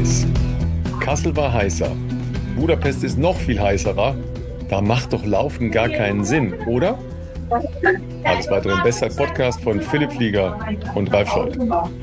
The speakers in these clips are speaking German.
heiß. Kassel war heißer. Budapest ist noch viel heißerer. Da macht doch Laufen gar keinen Sinn, oder? Alles weitere im Bestzeit-Podcast von Philipp Flieger und Ralf Scholz.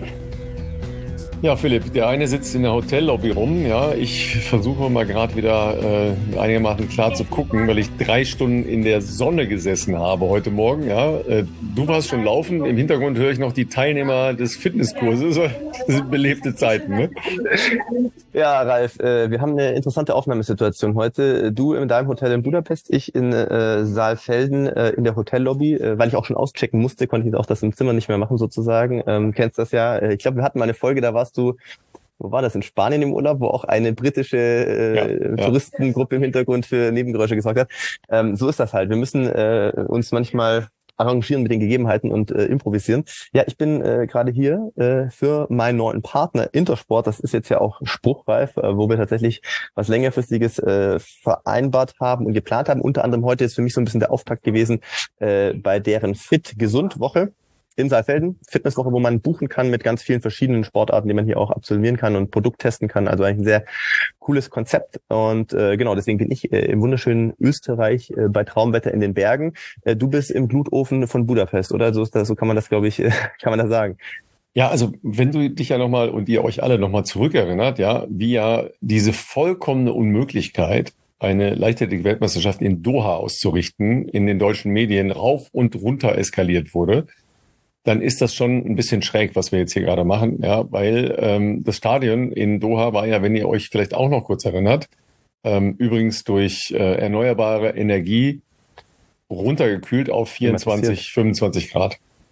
Ja, Philipp, der eine sitzt in der Hotellobby rum. Ja, ich versuche mal gerade wieder einigermaßen klar zu gucken, weil ich 3 Stunden in der Sonne gesessen habe heute Morgen. Ja, du warst schon laufen. Im Hintergrund höre ich noch die Teilnehmer des Fitnesskurses. Das sind belebte Zeiten, ne? Ja, Ralf, wir haben eine interessante Aufnahmesituation heute. Du in deinem Hotel in Budapest, ich in Saalfelden in der Hotellobby, weil ich auch schon auschecken musste, konnte ich auch das im Zimmer nicht mehr machen sozusagen. Kennst das ja. Ich glaube, wir hatten mal eine Folge, da warst du, wo war das, in Spanien im Urlaub, wo auch eine britische Touristengruppe im Hintergrund für Nebengeräusche gesorgt hat. So ist das halt. Wir müssen uns manchmal arrangieren mit den Gegebenheiten und improvisieren. Ja, ich bin gerade hier für meinen neuen Partner Intersport. Das ist jetzt ja auch spruchreif, wo wir tatsächlich was längerfristiges vereinbart haben und geplant haben. Unter anderem heute ist für mich so ein bisschen der Auftakt gewesen bei deren Fit-Gesund-Woche in Saalfelden. Fitnesswoche, wo man buchen kann mit ganz vielen verschiedenen Sportarten, die man hier auch absolvieren kann und Produkt testen kann. Also eigentlich ein sehr cooles Konzept. Und genau, deswegen bin ich im wunderschönen Österreich bei Traumwetter in den Bergen. Du bist im Glutofen von Budapest, oder? So kann man das, glaube ich, kann man das sagen. Ja, also wenn du dich ja nochmal und ihr euch alle nochmal zurückerinnert, ja, wie ja diese vollkommene Unmöglichkeit, eine Leichtathletik-Weltmeisterschaft in Doha auszurichten, in den deutschen Medien rauf und runter eskaliert wurde, dann ist das schon ein bisschen schräg, was wir jetzt hier gerade machen, ja, weil das Stadion in Doha war ja, wenn ihr euch vielleicht auch noch kurz erinnert, übrigens durch erneuerbare Energie runtergekühlt auf 24, 25 Grad.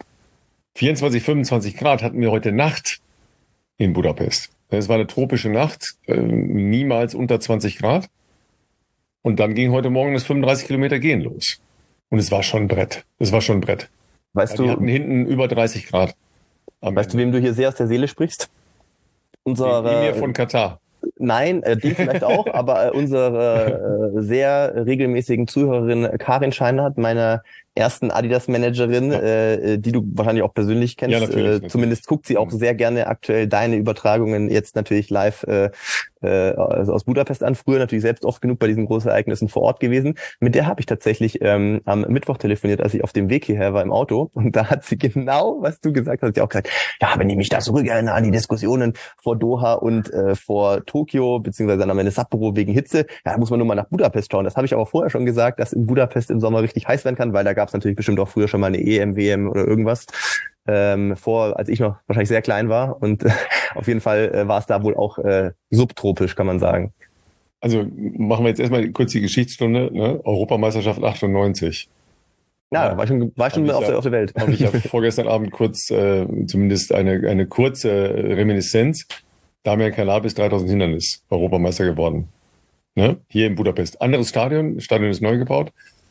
24, 25 Grad hatten wir heute Nacht in Budapest. Es war eine tropische Nacht, niemals unter 20 Grad. Und dann ging heute Morgen das 35 Kilometer Gehen los. Und es war schon ein Brett. Es war schon ein Brett. Weißt du, wir hatten hinten über 30 Grad. Weißt du, wem du hier sehr aus der Seele sprichst? Emir von Katar. Nein, den vielleicht auch, aber unsere sehr regelmäßigen Zuhörerin Karin Scheinert, meiner ersten Adidas-Managerin, die du wahrscheinlich auch persönlich kennst. Ja, natürlich. Zumindest guckt sie auch sehr gerne aktuell deine Übertragungen jetzt natürlich live also aus Budapest an. Früher natürlich selbst oft genug bei diesen Großereignissen vor Ort gewesen. Mit der habe ich tatsächlich am Mittwoch telefoniert, als ich auf dem Weg hierher war im Auto. Und da hat sie genau, was du gesagt hast, sie auch gesagt, ja, wenn ich mich da zurückerinnere an die Diskussionen vor Doha und vor Tokio, beziehungsweise dann am Ende Sapporo wegen Hitze, ja, da muss man nur mal nach Budapest schauen. Das habe ich aber vorher schon gesagt, dass in Budapest im Sommer richtig heiß werden kann, weil da gab es natürlich bestimmt auch früher schon mal eine EM, WM oder irgendwas. Als ich noch wahrscheinlich sehr klein war. Und auf jeden Fall war es da wohl auch subtropisch, kann man sagen. Also machen wir jetzt erstmal kurz die Geschichtsstunde, ne? Europameisterschaft 98. Ja, war ich schon auf der Welt. Habe ich ja vorgestern Abend kurz zumindest eine kurze Reminiszenz. Damian Cannabis 3000 Hindernis, Europameister geworden. Ne? Hier in Budapest. Anderes Stadion ist neu gebaut.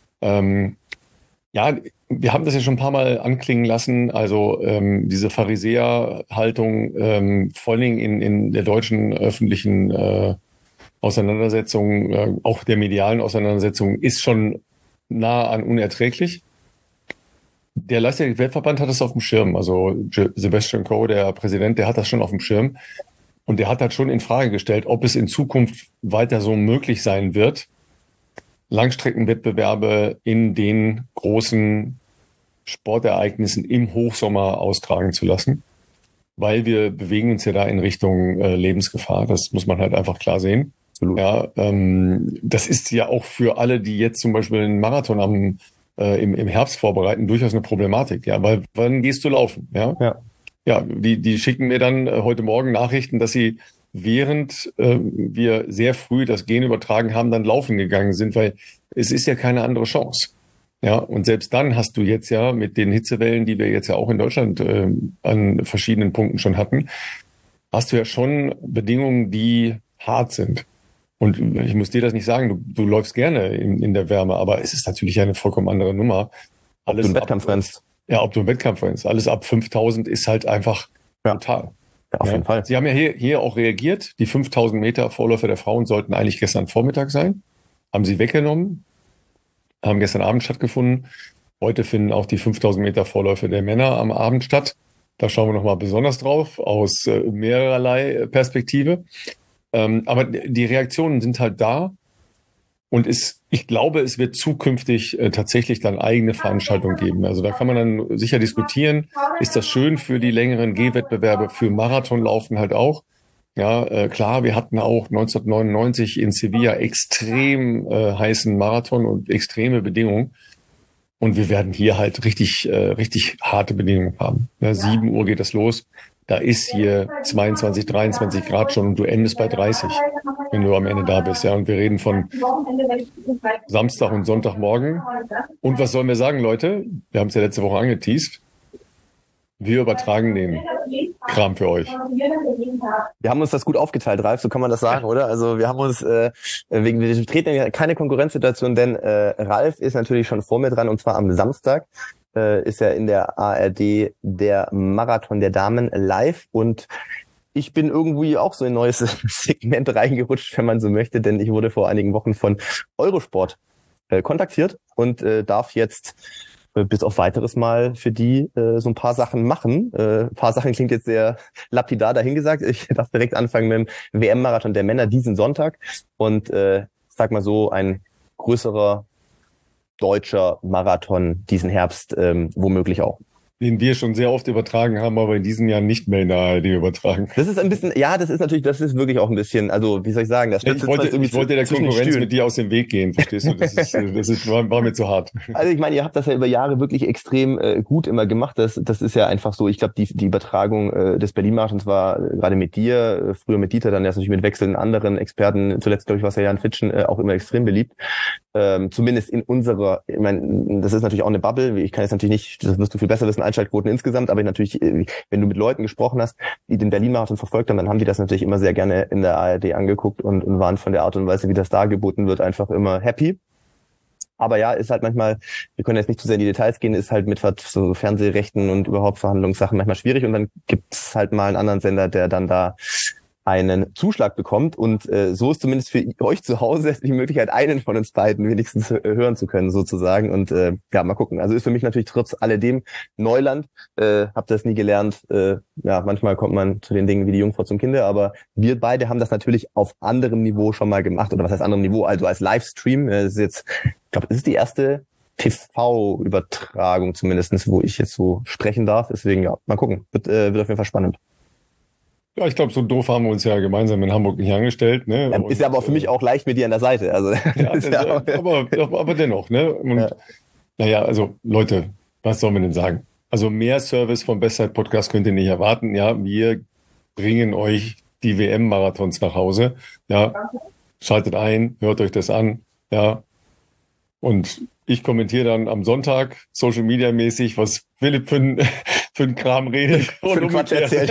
Ja, wir haben das ja schon ein paar Mal anklingen lassen, also diese Pharisäer-Haltung, vor allen Dingen in der deutschen öffentlichen Auseinandersetzung, auch der medialen Auseinandersetzung, ist schon nah an unerträglich. Der Leichtathletik-Weltverband hat das auf dem Schirm, also Sebastian Coe, der Präsident, der hat das schon auf dem Schirm und der hat halt schon in Frage gestellt, ob es in Zukunft weiter so möglich sein wird, Langstreckenwettbewerbe in den großen Sportereignissen im Hochsommer austragen zu lassen, weil wir bewegen uns ja da in Richtung Lebensgefahr. Das muss man halt einfach klar sehen. Absolut. Ja, das ist ja auch für alle, die jetzt zum Beispiel einen Marathon im Herbst vorbereiten, durchaus eine Problematik. Ja, weil wann gehst du laufen? Ja, die schicken mir dann heute Morgen Nachrichten, dass sie während wir sehr früh das Gen übertragen haben, dann laufen gegangen sind, weil es ist ja keine andere Chance. Ja, und selbst dann hast du jetzt ja mit den Hitzewellen, die wir jetzt ja auch in Deutschland an verschiedenen Punkten schon hatten, hast du ja schon Bedingungen, die hart sind. Und ich muss dir das nicht sagen, du läufst gerne in der Wärme, aber es ist natürlich eine vollkommen andere Nummer. Ob du einen Wettkampf rennst. Ja, ob du einen Wettkampf rennst. Alles ab 5000 ist halt einfach brutal. Ja, auf jeden Fall. Sie haben ja hier auch reagiert. Die 5000 Meter Vorläufe der Frauen sollten eigentlich gestern Vormittag sein. Haben sie weggenommen. Haben gestern Abend stattgefunden. Heute finden auch die 5000 Meter Vorläufe der Männer am Abend statt. Da schauen wir nochmal besonders drauf, aus mehrerlei Perspektive. Aber die Reaktionen sind halt da. Und ich glaube, es wird zukünftig tatsächlich dann eigene Veranstaltungen geben. Also da kann man dann sicher diskutieren. Ist das schön für die längeren Gehwettbewerbe, für Marathonlaufen halt auch? Ja, klar, wir hatten auch 1999 in Sevilla extrem heißen Marathon und extreme Bedingungen. Und wir werden hier halt richtig harte Bedingungen haben. Ja, 7 Uhr geht das los. Da ist hier 22, 23 Grad schon und du endest bei 30, wenn du am Ende da bist. Ja, und wir reden von Samstag und Sonntagmorgen. Und was sollen wir sagen, Leute? Wir haben es ja letzte Woche angeteast. Wir übertragen den Kram für euch. Wir haben uns das gut aufgeteilt, Ralf, so kann man das sagen, oder? Also wir haben uns, wir treten ja keine Konkurrenzsituation, denn Ralf ist natürlich schon vor mir dran, und zwar am Samstag ist ja in der ARD der Marathon der Damen live, und ich bin irgendwie auch so in ein neues Segment reingerutscht, wenn man so möchte, denn ich wurde vor einigen Wochen von Eurosport kontaktiert und darf jetzt bis auf weiteres mal für die so ein paar Sachen machen. Ein paar Sachen klingt jetzt sehr lapidar dahingesagt. Ich darf direkt anfangen mit dem WM-Marathon der Männer diesen Sonntag. Und sag mal so, ein größerer deutscher Marathon diesen Herbst womöglich auch. Den wir schon sehr oft übertragen haben, aber in diesem Jahr nicht mehr in der ARD übertragen. Das ist ein bisschen, ja, das ist wirklich auch ein bisschen, also wie soll ich sagen, das ich wollte der Konkurrenz mit dir aus dem Weg gehen, verstehst du? War mir zu hart. Also ich meine, ihr habt das ja über Jahre wirklich extrem gut immer gemacht. Das ist ja einfach so, ich glaube, die Übertragung des Berlin-Marathons war gerade mit dir, früher mit Dieter, dann erst natürlich mit wechselnden anderen Experten, zuletzt glaube ich war es ja Jan Fitschen, auch immer extrem beliebt. Zumindest in unserer, ich meine, das ist natürlich auch eine Bubble, ich kann jetzt natürlich nicht, das wirst du viel besser wissen, Einschaltquoten insgesamt, aber natürlich, wenn du mit Leuten gesprochen hast, die den Berlin-Marathon verfolgt haben, dann haben die das natürlich immer sehr gerne in der ARD angeguckt und waren von der Art und Weise, wie das dargeboten wird, einfach immer happy. Aber ja, ist halt manchmal, wir können jetzt nicht zu sehr in die Details gehen, ist halt mit so Fernsehrechten und überhaupt Verhandlungssachen manchmal schwierig, und dann gibt's halt mal einen anderen Sender, der dann da einen Zuschlag bekommt, und so ist zumindest für euch zu Hause die Möglichkeit, einen von uns beiden wenigstens hören zu können sozusagen, und ja, mal gucken. Also ist für mich natürlich trotz alledem Neuland, hab das nie gelernt, ja, manchmal kommt man zu den Dingen wie die Jungfrau zum Kinde, aber wir beide haben das natürlich auf anderem Niveau schon mal gemacht, oder was heißt anderem Niveau, also als Livestream, das ist jetzt, ich glaube, das ist die erste TV-Übertragung zumindestens, wo ich jetzt so sprechen darf, deswegen ja, mal gucken, wird auf jeden Fall spannend. Ja, ich glaube, so doof haben wir uns ja gemeinsam in Hamburg nicht angestellt. Ne? Und, ist ja aber auch für mich auch leicht mit dir an der Seite. Also, ja, aber dennoch. Ne? Und ja. Naja, also Leute, was soll man denn sagen? Also mehr Service vom Bestzeit Podcast könnt ihr nicht erwarten. Ja, wir bringen euch die WM-Marathons nach Hause. Ja, schaltet ein, hört euch das an. Ja, und ich kommentiere dann am Sonntag Social Media mäßig, was Philipp für ein Kram redet. Für einen Quatsch erzählt.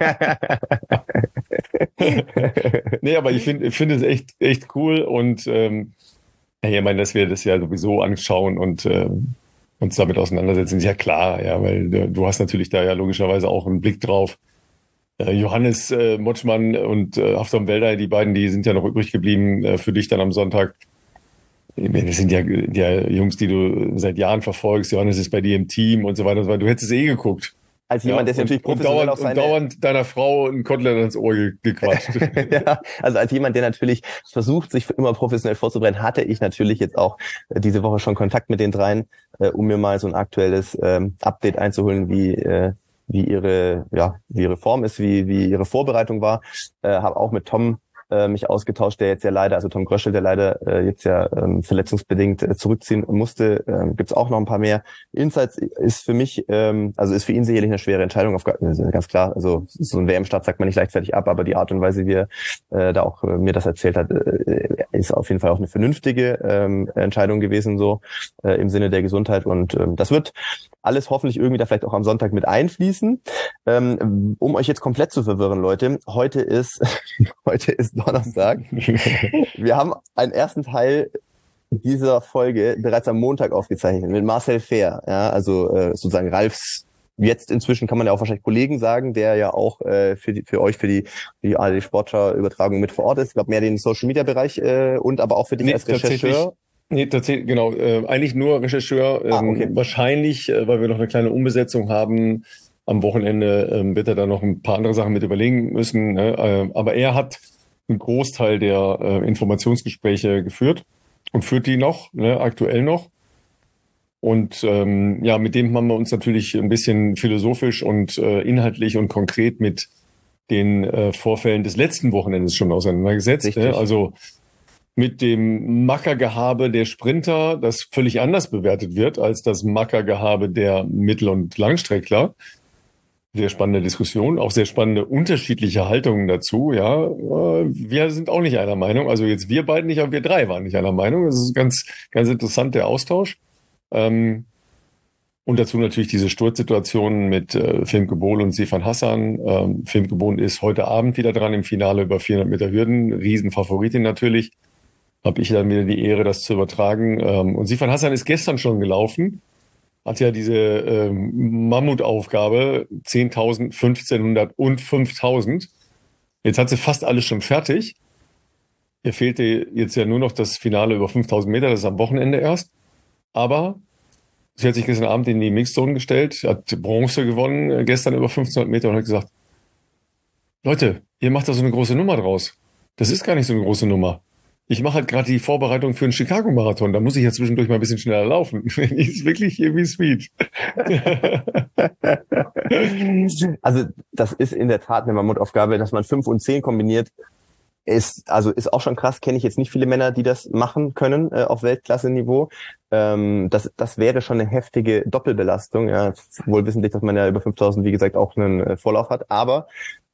Nee, aber ich finde es echt cool, und ich meine, dass wir das ja sowieso anschauen und uns damit auseinandersetzen, ist ja klar, ja, weil du hast natürlich da ja logischerweise auch einen Blick drauf. Johannes Motschmann und Haftam Welday, die beiden, die sind ja noch übrig geblieben für dich dann am Sonntag. Das sind ja Jungs, die du seit Jahren verfolgst. Johannes ist bei dir im Team und so weiter und so weiter. Du hättest es gekguckt. Als jemand, der natürlich professionell auf seine... Und dauernd deiner Frau ein Kotelett ans Ohr gequatscht. Ja, also als jemand, der natürlich versucht, sich immer professionell vorzubereiten, hatte ich natürlich jetzt auch diese Woche schon Kontakt mit den dreien, um mir mal so ein aktuelles Update einzuholen, wie ihre Form ist, wie ihre Vorbereitung war. Habe auch mit Tom mich ausgetauscht, der jetzt ja leider, also Tom Gröschel, der leider jetzt ja verletzungsbedingt zurückziehen musste. Gibt's auch noch ein paar mehr Insights. Ist für mich, also ist für ihn sicherlich eine schwere Entscheidung, ganz klar. Also so ein WM-Start sagt man nicht leichtfertig ab, aber die Art und Weise, wie er da auch mir das erzählt hat, ist auf jeden Fall auch eine vernünftige Entscheidung gewesen, so im Sinne der Gesundheit. Und das wird alles hoffentlich irgendwie da vielleicht auch am Sonntag mit einfließen. Um euch jetzt komplett zu verwirren, Leute, heute ist Donnerstag. Wir haben einen ersten Teil dieser Folge bereits am Montag aufgezeichnet mit Marcel Fehr, ja, also sozusagen Ralfs, jetzt inzwischen kann man ja auch wahrscheinlich Kollegen sagen, der ja auch für euch für die ARD Sportschau-Übertragung mit vor Ort ist. Ich glaube mehr den Social-Media-Bereich und aber auch für dich als Rechercheur. Nee, tatsächlich, genau. Eigentlich nur Rechercheur. Okay. Wahrscheinlich, weil wir noch eine kleine Umbesetzung haben. Am Wochenende wird er dann noch ein paar andere Sachen mit überlegen müssen. Ne? Aber er hat einen Großteil der Informationsgespräche geführt und führt die noch, ne, aktuell noch. Und ja, mit dem haben wir uns natürlich ein bisschen philosophisch und inhaltlich und konkret mit den Vorfällen des letzten Wochenendes schon auseinandergesetzt. Ne? Also mit dem Mackergehabe der Sprinter, das völlig anders bewertet wird als das Mackergehabe der Mittel- und Langstreckler. Sehr spannende Diskussion, auch sehr spannende unterschiedliche Haltungen dazu. Ja, wir sind auch nicht einer Meinung. Also jetzt wir beiden nicht, aber wir drei waren nicht einer Meinung. Das ist ganz, ganz interessant, der Austausch. Und dazu natürlich diese Sturzsituation mit Femke Bol und Sifan Hassan. Femke Bol ist heute Abend wieder dran im Finale über 400 Meter Hürden. Riesenfavoritin natürlich. Habe ich dann wieder die Ehre, das zu übertragen. Und Sifan Hassan ist gestern schon gelaufen. Hat ja diese Mammutaufgabe 10.000, 1.500 und 5.000. Jetzt hat sie fast alles schon fertig. Ihr fehlte jetzt ja nur noch das Finale über 5.000 Meter. Das ist am Wochenende erst. Aber sie hat sich gestern Abend in die Mixzone gestellt, hat Bronze gewonnen, gestern über 1.500 Meter und hat gesagt, Leute, ihr macht da so eine große Nummer draus. Das ist gar nicht so eine große Nummer. Ich mache halt gerade die Vorbereitung für einen Chicago-Marathon. Da muss ich ja zwischendurch mal ein bisschen schneller laufen. Die ist wirklich irgendwie sweet. Also das ist in der Tat eine Mammutaufgabe, dass man 5 und 10 kombiniert. Ist auch schon krass, kenne ich jetzt nicht viele Männer, die das machen können auf Weltklasse-Niveau. Das wäre schon eine heftige Doppelbelastung, ja, wohl wissentlich, dass man ja über 5.000, wie gesagt, auch einen Vorlauf hat, aber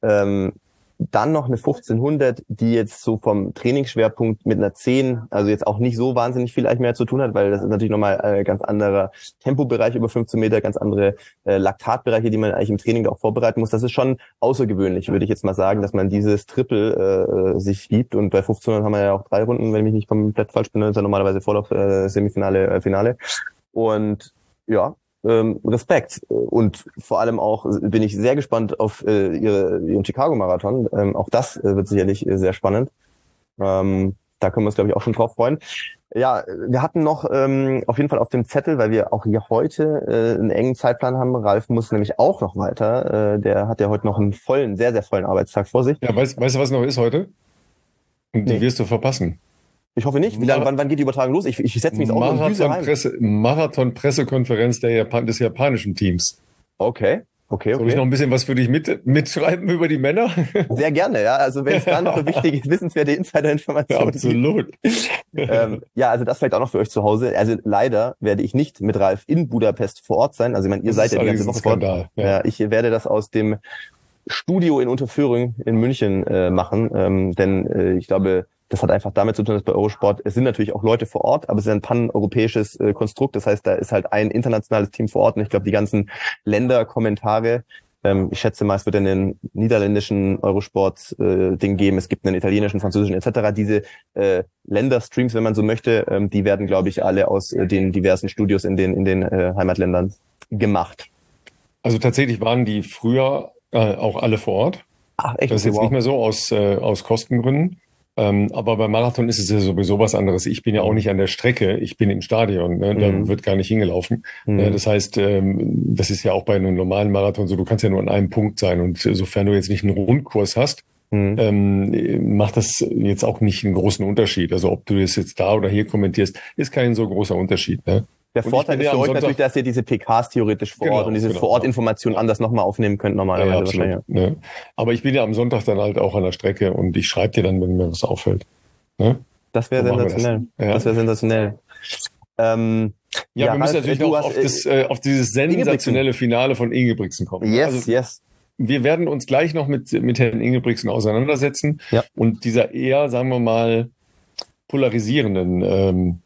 dann noch eine 1.500, die jetzt so vom Trainingsschwerpunkt mit einer 10, also jetzt auch nicht so wahnsinnig viel eigentlich mehr zu tun hat, weil das ist natürlich nochmal ein ganz anderer Tempobereich über 15 Meter, ganz andere Laktatbereiche, die man eigentlich im Training auch vorbereiten muss. Das ist schon außergewöhnlich, würde ich jetzt mal sagen, dass man dieses Triple sich gibt. Und bei 1500 haben wir ja auch 3 Runden, wenn ich mich nicht komplett falsch bin, das ist ja normalerweise Vorlauf, Semifinale, Finale. Und ja, Respekt. Und vor allem auch bin ich sehr gespannt auf ihren Chicago-Marathon. Auch das wird sicherlich sehr spannend. Da können wir uns, glaube ich, auch schon drauf freuen. Ja, wir hatten noch auf jeden Fall auf dem Zettel, weil wir auch hier heute einen engen Zeitplan haben. Ralf muss nämlich auch noch weiter. Der hat ja heute noch einen vollen, sehr, sehr vollen Arbeitstag vor sich. Ja, weißt du, was noch ist heute? Und die wirst du verpassen. Ich hoffe nicht. Wann geht die Übertragung los? Ich setze mich auch und düse heim. Marathon-Pressekonferenz des japanischen Teams. Okay. Soll ich noch ein bisschen was für dich mitschreiben über die Männer? Sehr gerne, ja. Also wenn es da noch eine wichtige, wissenswerte Insider-Information gibt. Absolut. Ja, also das vielleicht auch noch für euch zu Hause. Also leider werde ich nicht mit Ralf in Budapest vor Ort sein. Also ich meine, ihr seid ja die ganze Woche vor Ort. Ja, ich werde das aus dem Studio in Unterföhring in München machen, denn ich glaube, das hat einfach damit zu tun, dass bei Eurosport, es sind natürlich auch Leute vor Ort, aber es ist ein pan-europäisches Konstrukt. Das heißt, da ist halt ein internationales Team vor Ort und ich glaube, die ganzen Länderkommentare, ich schätze mal, es wird einen niederländischen Eurosport-Ding geben, es gibt einen italienischen, französischen etc. Diese Länderstreams, wenn man so möchte, die werden, glaube ich, alle aus den diversen Studios in den Heimatländern gemacht. Also tatsächlich waren die früher auch alle vor Ort. Ach, echt? Das ist jetzt nicht mehr so aus Kostengründen. Aber beim Marathon ist es ja sowieso was anderes. Ich bin ja auch nicht an der Strecke, ich bin im Stadion, ne? Da wird gar nicht hingelaufen. Das heißt, das ist ja auch bei einem normalen Marathon so, du kannst ja nur an einem Punkt sein und sofern du jetzt nicht einen Rundkurs hast, macht das jetzt auch nicht einen großen Unterschied. Also ob du das jetzt da oder hier kommentierst, ist kein so großer Unterschied. Ne? Der Vorteil ist für euch natürlich, dass ihr diese PKs theoretisch vor Ort und diese Vor-Ort-Informationen anders nochmal aufnehmen könnt normalerweise. Ja, absolut, ne? Aber ich bin ja am Sonntag dann halt auch an der Strecke und ich schreibe dir dann, wenn mir was auffällt. Ne? Das wäre sensationell. Das wäre sensationell. Wir müssen natürlich noch auf dieses sensationelle Finale von Ingebrigtsen kommen. Yes. Wir werden uns gleich noch mit Herrn Ingebrigtsen auseinandersetzen und dieser eher, sagen wir mal, polarisierenden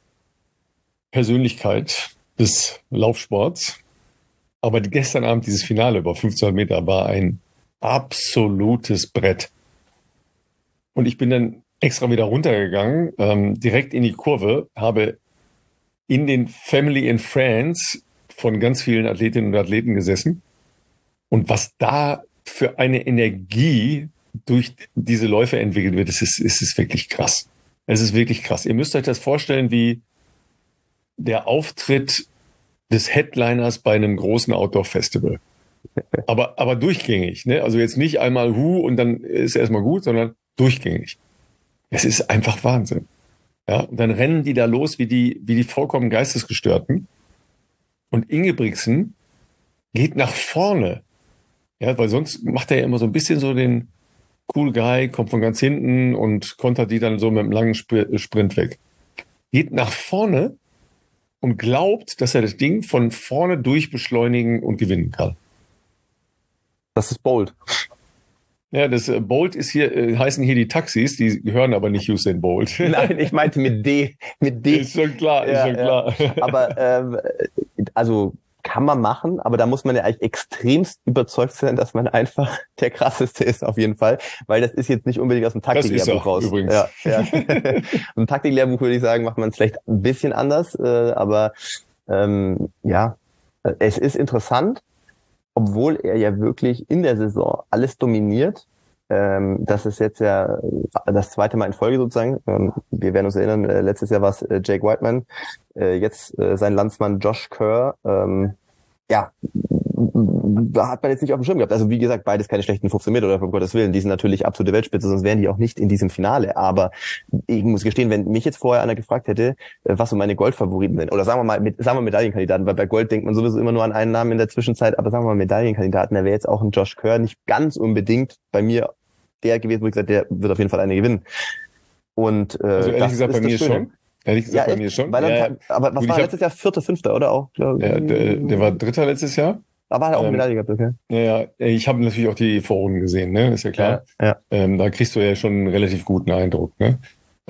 Persönlichkeit des Laufsports. Aber gestern Abend dieses Finale über 1500 Meter war ein absolutes Brett. Und ich bin dann extra wieder runtergegangen, direkt in die Kurve, habe in den Family and Friends von ganz vielen Athletinnen und Athleten gesessen. Und was da für eine Energie durch diese Läufe entwickelt wird, ist wirklich krass. Es ist wirklich krass. Ihr müsst euch das vorstellen wie der Auftritt des Headliners bei einem großen Outdoor-Festival. Aber durchgängig, ne? Also jetzt nicht einmal und dann ist erstmal gut, sondern Durchgängig. Es ist einfach Wahnsinn. Ja, und dann rennen die da los wie die vollkommen Geistesgestörten. Und Ingebrigtsen geht nach vorne. Ja, weil sonst macht er ja immer so ein bisschen so den Cool Guy, kommt von ganz hinten und kontert die dann so mit einem langen Sprint weg. Geht nach vorne und glaubt, dass er das Ding von vorne durch beschleunigen und gewinnen kann. Das ist bold. Ja, das Bolt ist hier, heißen hier die Taxis, die gehören aber nicht Usain Bolt. Nein, ich meinte mit D. Mit D. Ist schon klar, ist schon klar. Aber also kann man machen, aber da muss man ja eigentlich extremst überzeugt sein, dass man einfach der krasseste ist auf jeden Fall, weil das ist jetzt nicht unbedingt aus dem Taktiklehrbuch raus. Übrigens. Ja. Im Taktiklehrbuch würde ich sagen, macht man es vielleicht ein bisschen anders, aber es ist interessant, obwohl er ja wirklich in der Saison alles dominiert. Das ist jetzt ja das zweite Mal in Folge sozusagen. Wir werden uns erinnern, letztes Jahr war es Jake Whiteman, jetzt sein Landsmann Josh Kerr. Da hat man jetzt nicht auf dem Schirm gehabt. Also wie gesagt, beides keine schlechten 15 Meter oder um Gottes Willen. Die sind natürlich absolute Weltspitze, sonst wären die auch nicht in diesem Finale. Aber ich muss gestehen, wenn mich jetzt vorher einer gefragt hätte, was so meine Goldfavoriten sind, oder sagen wir Medaillenkandidaten, weil bei Gold denkt man sowieso immer nur an einen Namen in der Zwischenzeit, aber sagen wir mal Medaillenkandidaten, da wäre jetzt auch ein Josh Kerr nicht ganz unbedingt bei mir der gewesen, wo ich gesagt, der wird auf jeden Fall eine gewinnen. Und also ehrlich gesagt bei mir schon. Ehrlich gesagt bei mir schon. Aber was war letztes Jahr? 4., 5. oder auch? Ja, der war Dritter letztes Jahr. Aber hat er auch eine Medaille gehabt, okay. Ja, ich habe natürlich auch die Vorrunden gesehen, ne? Ist ja klar. Ja. Da kriegst du ja schon einen relativ guten Eindruck, ne?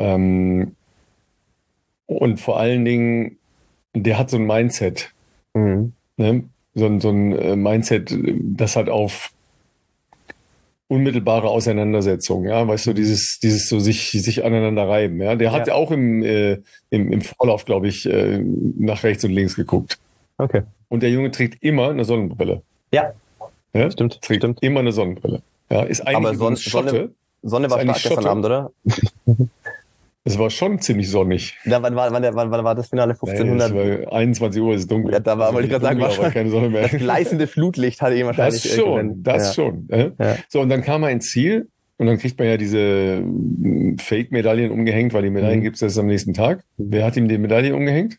Und vor allen Dingen, der hat so ein Mindset. Mhm. Ne? So ein Mindset, das halt auf unmittelbare Auseinandersetzung, ja, weißt du, dieses so sich aneinander reiben, ja. Der hat ja auch im Vorlauf, glaube ich, nach rechts und links geguckt. Okay. Und der Junge trägt immer eine Sonnenbrille. Ja. Stimmt. Trägt immer eine Sonnenbrille. Ja, ist eigentlich aber Schotte. Sonne war stark gestern Abend, oder? Es war schon ziemlich sonnig. Ja, wann war das Finale? 1500? Nee, es war 21 Uhr, ist es dunkel. Ja, da wollte ich gerade sagen, war keine Sonne mehr. Das gleißende Flutlicht hatte ihn wahrscheinlich. Das schon. Ja. So, und dann kam er ins Ziel und dann kriegt man ja diese Fake-Medaillen umgehängt, weil die Medaillen gibt es erst am nächsten Tag. Wer hat ihm die Medaille umgehängt?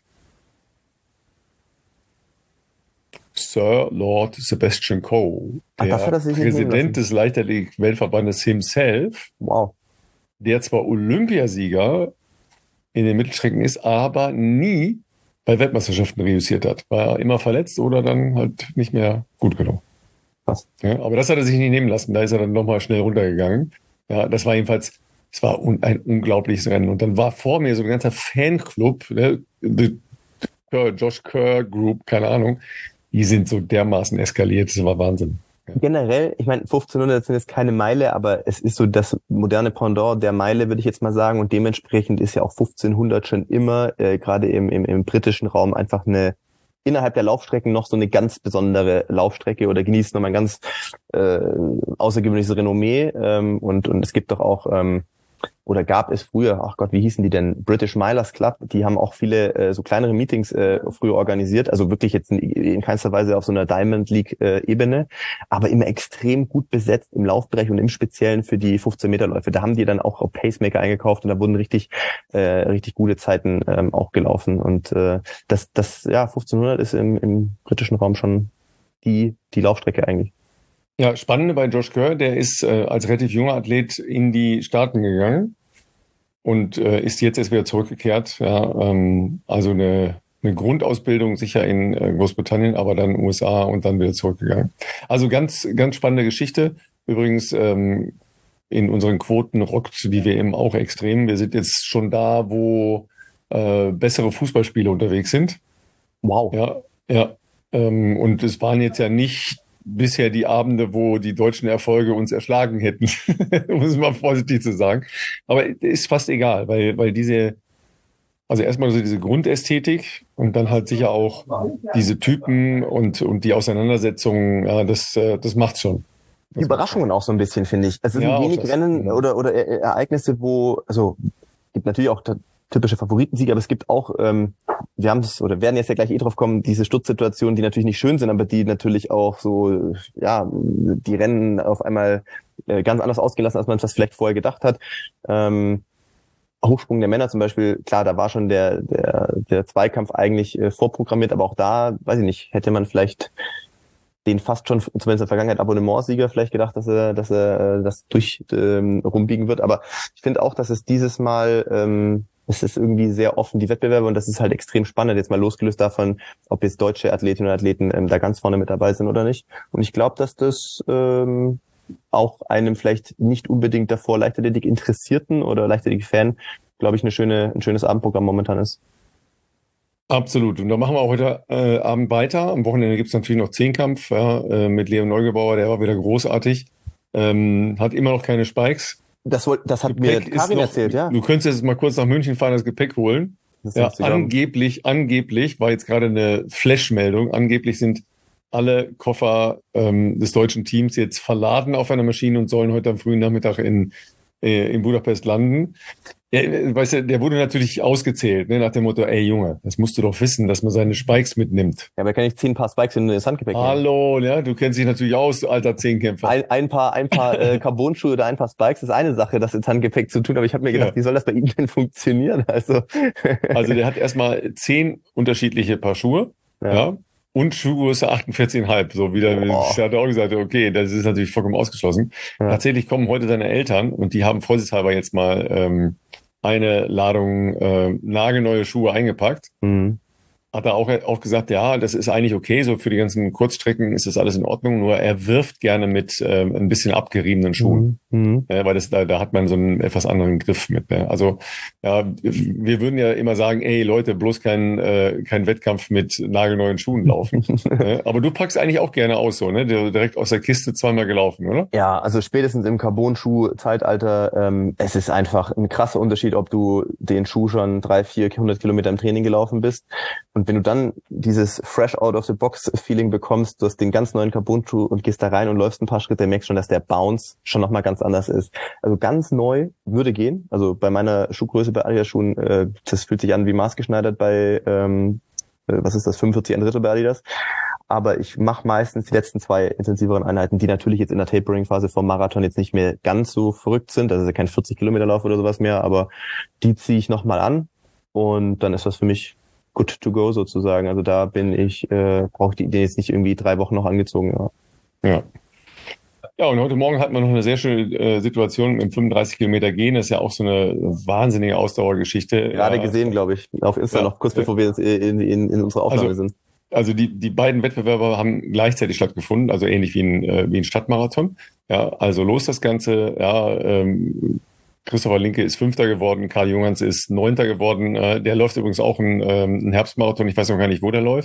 Sir Lord Sebastian Coe, der Präsident des Leichtathletik-Weltverbandes himself. Wow. Der zwar Olympiasieger in den Mittelstrecken ist, aber nie bei Weltmeisterschaften reüssiert hat. War immer verletzt oder dann halt nicht mehr gut genug. Was? Ja, aber das hat er sich nicht nehmen lassen. Da ist er dann nochmal schnell runtergegangen. Ja, das war jedenfalls, es war ein unglaubliches Rennen. Und dann war vor mir so ein ganzer Fanclub, ne, Josh Kerr Group, keine Ahnung. Die sind so dermaßen eskaliert. Das war Wahnsinn. Generell, ich meine, 1500 sind jetzt keine Meile, aber es ist so das moderne Pendant der Meile, würde ich jetzt mal sagen. Und dementsprechend ist ja auch 1500 schon immer, gerade im britischen Raum, einfach innerhalb der Laufstrecken noch so eine ganz besondere Laufstrecke oder genießt nochmal ein ganz außergewöhnliches Renommee. Und es gibt doch auch, oder gab es früher, ach Gott, wie hießen die denn? British Milers Club, die haben auch viele so kleinere Meetings früher organisiert, also wirklich jetzt in keinster Weise auf so einer Diamond League Ebene, aber immer extrem gut besetzt im Laufbereich und im Speziellen für die 15-Meter-Läufe. Da haben die dann auch Pacemaker eingekauft und da wurden richtig gute Zeiten auch gelaufen und das 1500 ist im britischen Raum schon die Laufstrecke eigentlich. Ja, Spannende bei Josh Kerr, der ist als relativ junger Athlet in die Staaten gegangen und ist jetzt erst wieder zurückgekehrt. Ja, also eine Grundausbildung sicher in Großbritannien, aber dann USA und dann wieder zurückgegangen. Also ganz, ganz spannende Geschichte. Übrigens in unseren Quoten rockt die WM auch extrem. Wir sind jetzt schon da, wo bessere Fußballspiele unterwegs sind. Wow. Ja. Und es waren jetzt ja nicht bisher die Abende, wo die deutschen Erfolge uns erschlagen hätten, um es mal vorsichtig zu sagen. Aber ist fast egal, weil also erstmal so diese Grundästhetik und dann halt sicher auch diese Typen und die Auseinandersetzungen, ja, das macht's schon. Die Überraschungen auch so ein bisschen, finde ich. Also es sind wenig Rennen oder Ereignisse, also gibt natürlich auch typische Favoritensiege, aber es gibt auch, werden jetzt ja gleich drauf kommen, diese Stutzsituationen, die natürlich nicht schön sind, aber die natürlich auch so, ja, die Rennen auf einmal ganz anders ausgelassen, als man das vielleicht vorher gedacht hat. Hochsprung der Männer zum Beispiel, klar, da war schon der Zweikampf eigentlich vorprogrammiert, aber auch da, weiß ich nicht, hätte man vielleicht den fast schon, zumindest in der Vergangenheit, Abonnementsieger vielleicht gedacht, dass er das durch rumbiegen wird. Aber ich finde auch, dass es dieses Mal, es ist irgendwie sehr offen, die Wettbewerbe, und das ist halt extrem spannend, jetzt mal losgelöst davon, ob jetzt deutsche Athletinnen und Athleten da ganz vorne mit dabei sind oder nicht. Und ich glaube, dass das auch einem vielleicht nicht unbedingt davor Leichtathletik Interessierten oder Leichtathletik-Fan, glaube ich, ein schönes Abendprogramm momentan ist. Absolut. Und da machen wir auch heute Abend weiter. Am Wochenende gibt es natürlich noch Zehnkampf, ja, mit Leo Neugebauer, der war wieder großartig. Hat immer noch keine Spikes. Das hat mir Karin erzählt, ja. Du könntest jetzt mal kurz nach München fahren, das Gepäck holen. Ja, angeblich war jetzt gerade eine Flash-Meldung. Angeblich sind alle Koffer des deutschen Teams jetzt verladen auf einer Maschine und sollen heute am frühen Nachmittag in Budapest landen. Weißt du, der wurde natürlich ausgezählt, ne, nach dem Motto, ey Junge, das musst du doch wissen, dass man seine Spikes mitnimmt. Ja, aber kann ich 10 Paar Spikes in das Handgepäck nehmen? Hallo, ja, du kennst dich natürlich aus, du alter Zehnkämpfer. Ein Paar Carbon-Schuhe oder ein Paar Spikes ist eine Sache, das ins Handgepäck zu tun, aber ich habe mir gedacht, wie soll das bei ihm denn funktionieren? Also der hat erstmal 10 unterschiedliche Paar Schuhe, ja, und Schuhgröße 48,5, so wieder, ich hatte auch gesagt, okay, das ist natürlich vollkommen ausgeschlossen. Ja. Tatsächlich kommen heute seine Eltern und die haben vorsichtshalber jetzt mal eine Ladung nagelneue Schuhe eingepackt. Mhm. Hat er auch gesagt, ja, das ist eigentlich okay, so für die ganzen Kurzstrecken ist das alles in Ordnung, nur er wirft gerne mit ein bisschen abgeriebenen Schuhen, weil da hat man so einen etwas anderen Griff mit. Ne? Also ja, wir würden ja immer sagen, ey Leute, bloß kein Wettkampf mit nagelneuen Schuhen laufen. Aber du packst eigentlich auch gerne aus, so, ne? Direkt aus der Kiste zweimal gelaufen, oder? Ja, also spätestens im Carbon-Schuh-Zeitalter, es ist einfach ein krasser Unterschied, ob du den Schuh schon 300-400 Kilometer im Training gelaufen bist. Und wenn du dann dieses fresh out of the box Feeling bekommst, du hast den ganz neuen Carbon-Schuh und gehst da rein und läufst ein paar Schritte, merkst schon, dass der Bounce schon nochmal ganz anders ist. Also ganz neu würde gehen. Also bei meiner Schuhgröße bei Adidas-Schuhen, das fühlt sich an wie maßgeschneidert bei, 45 ein Drittel bei Adidas. Aber ich mache meistens die letzten 2 intensiveren Einheiten, die natürlich jetzt in der Tapering-Phase vom Marathon jetzt nicht mehr ganz so verrückt sind. Also kein 40-Kilometer-Lauf oder sowas mehr, aber die ziehe ich nochmal an und dann ist das für mich good to go sozusagen. Also da brauche ich die Idee jetzt nicht irgendwie 3 Wochen noch angezogen. Ja. Ja, und heute Morgen hat man noch eine sehr schöne Situation im 35 Kilometer gehen. Das ist ja auch so eine wahnsinnige Ausdauergeschichte. Gerade gesehen, glaube ich, auf Insta noch kurz bevor wir jetzt in unserer Aufnahme sind. Also die beiden Wettbewerber haben gleichzeitig stattgefunden, also ähnlich wie ein Stadtmarathon. Ja, also los das Ganze. Ja, Christopher Linke ist 5. geworden, Karl Junghans ist 9. geworden. Der läuft übrigens auch einen Herbstmarathon. Ich weiß noch gar nicht, wo der läuft.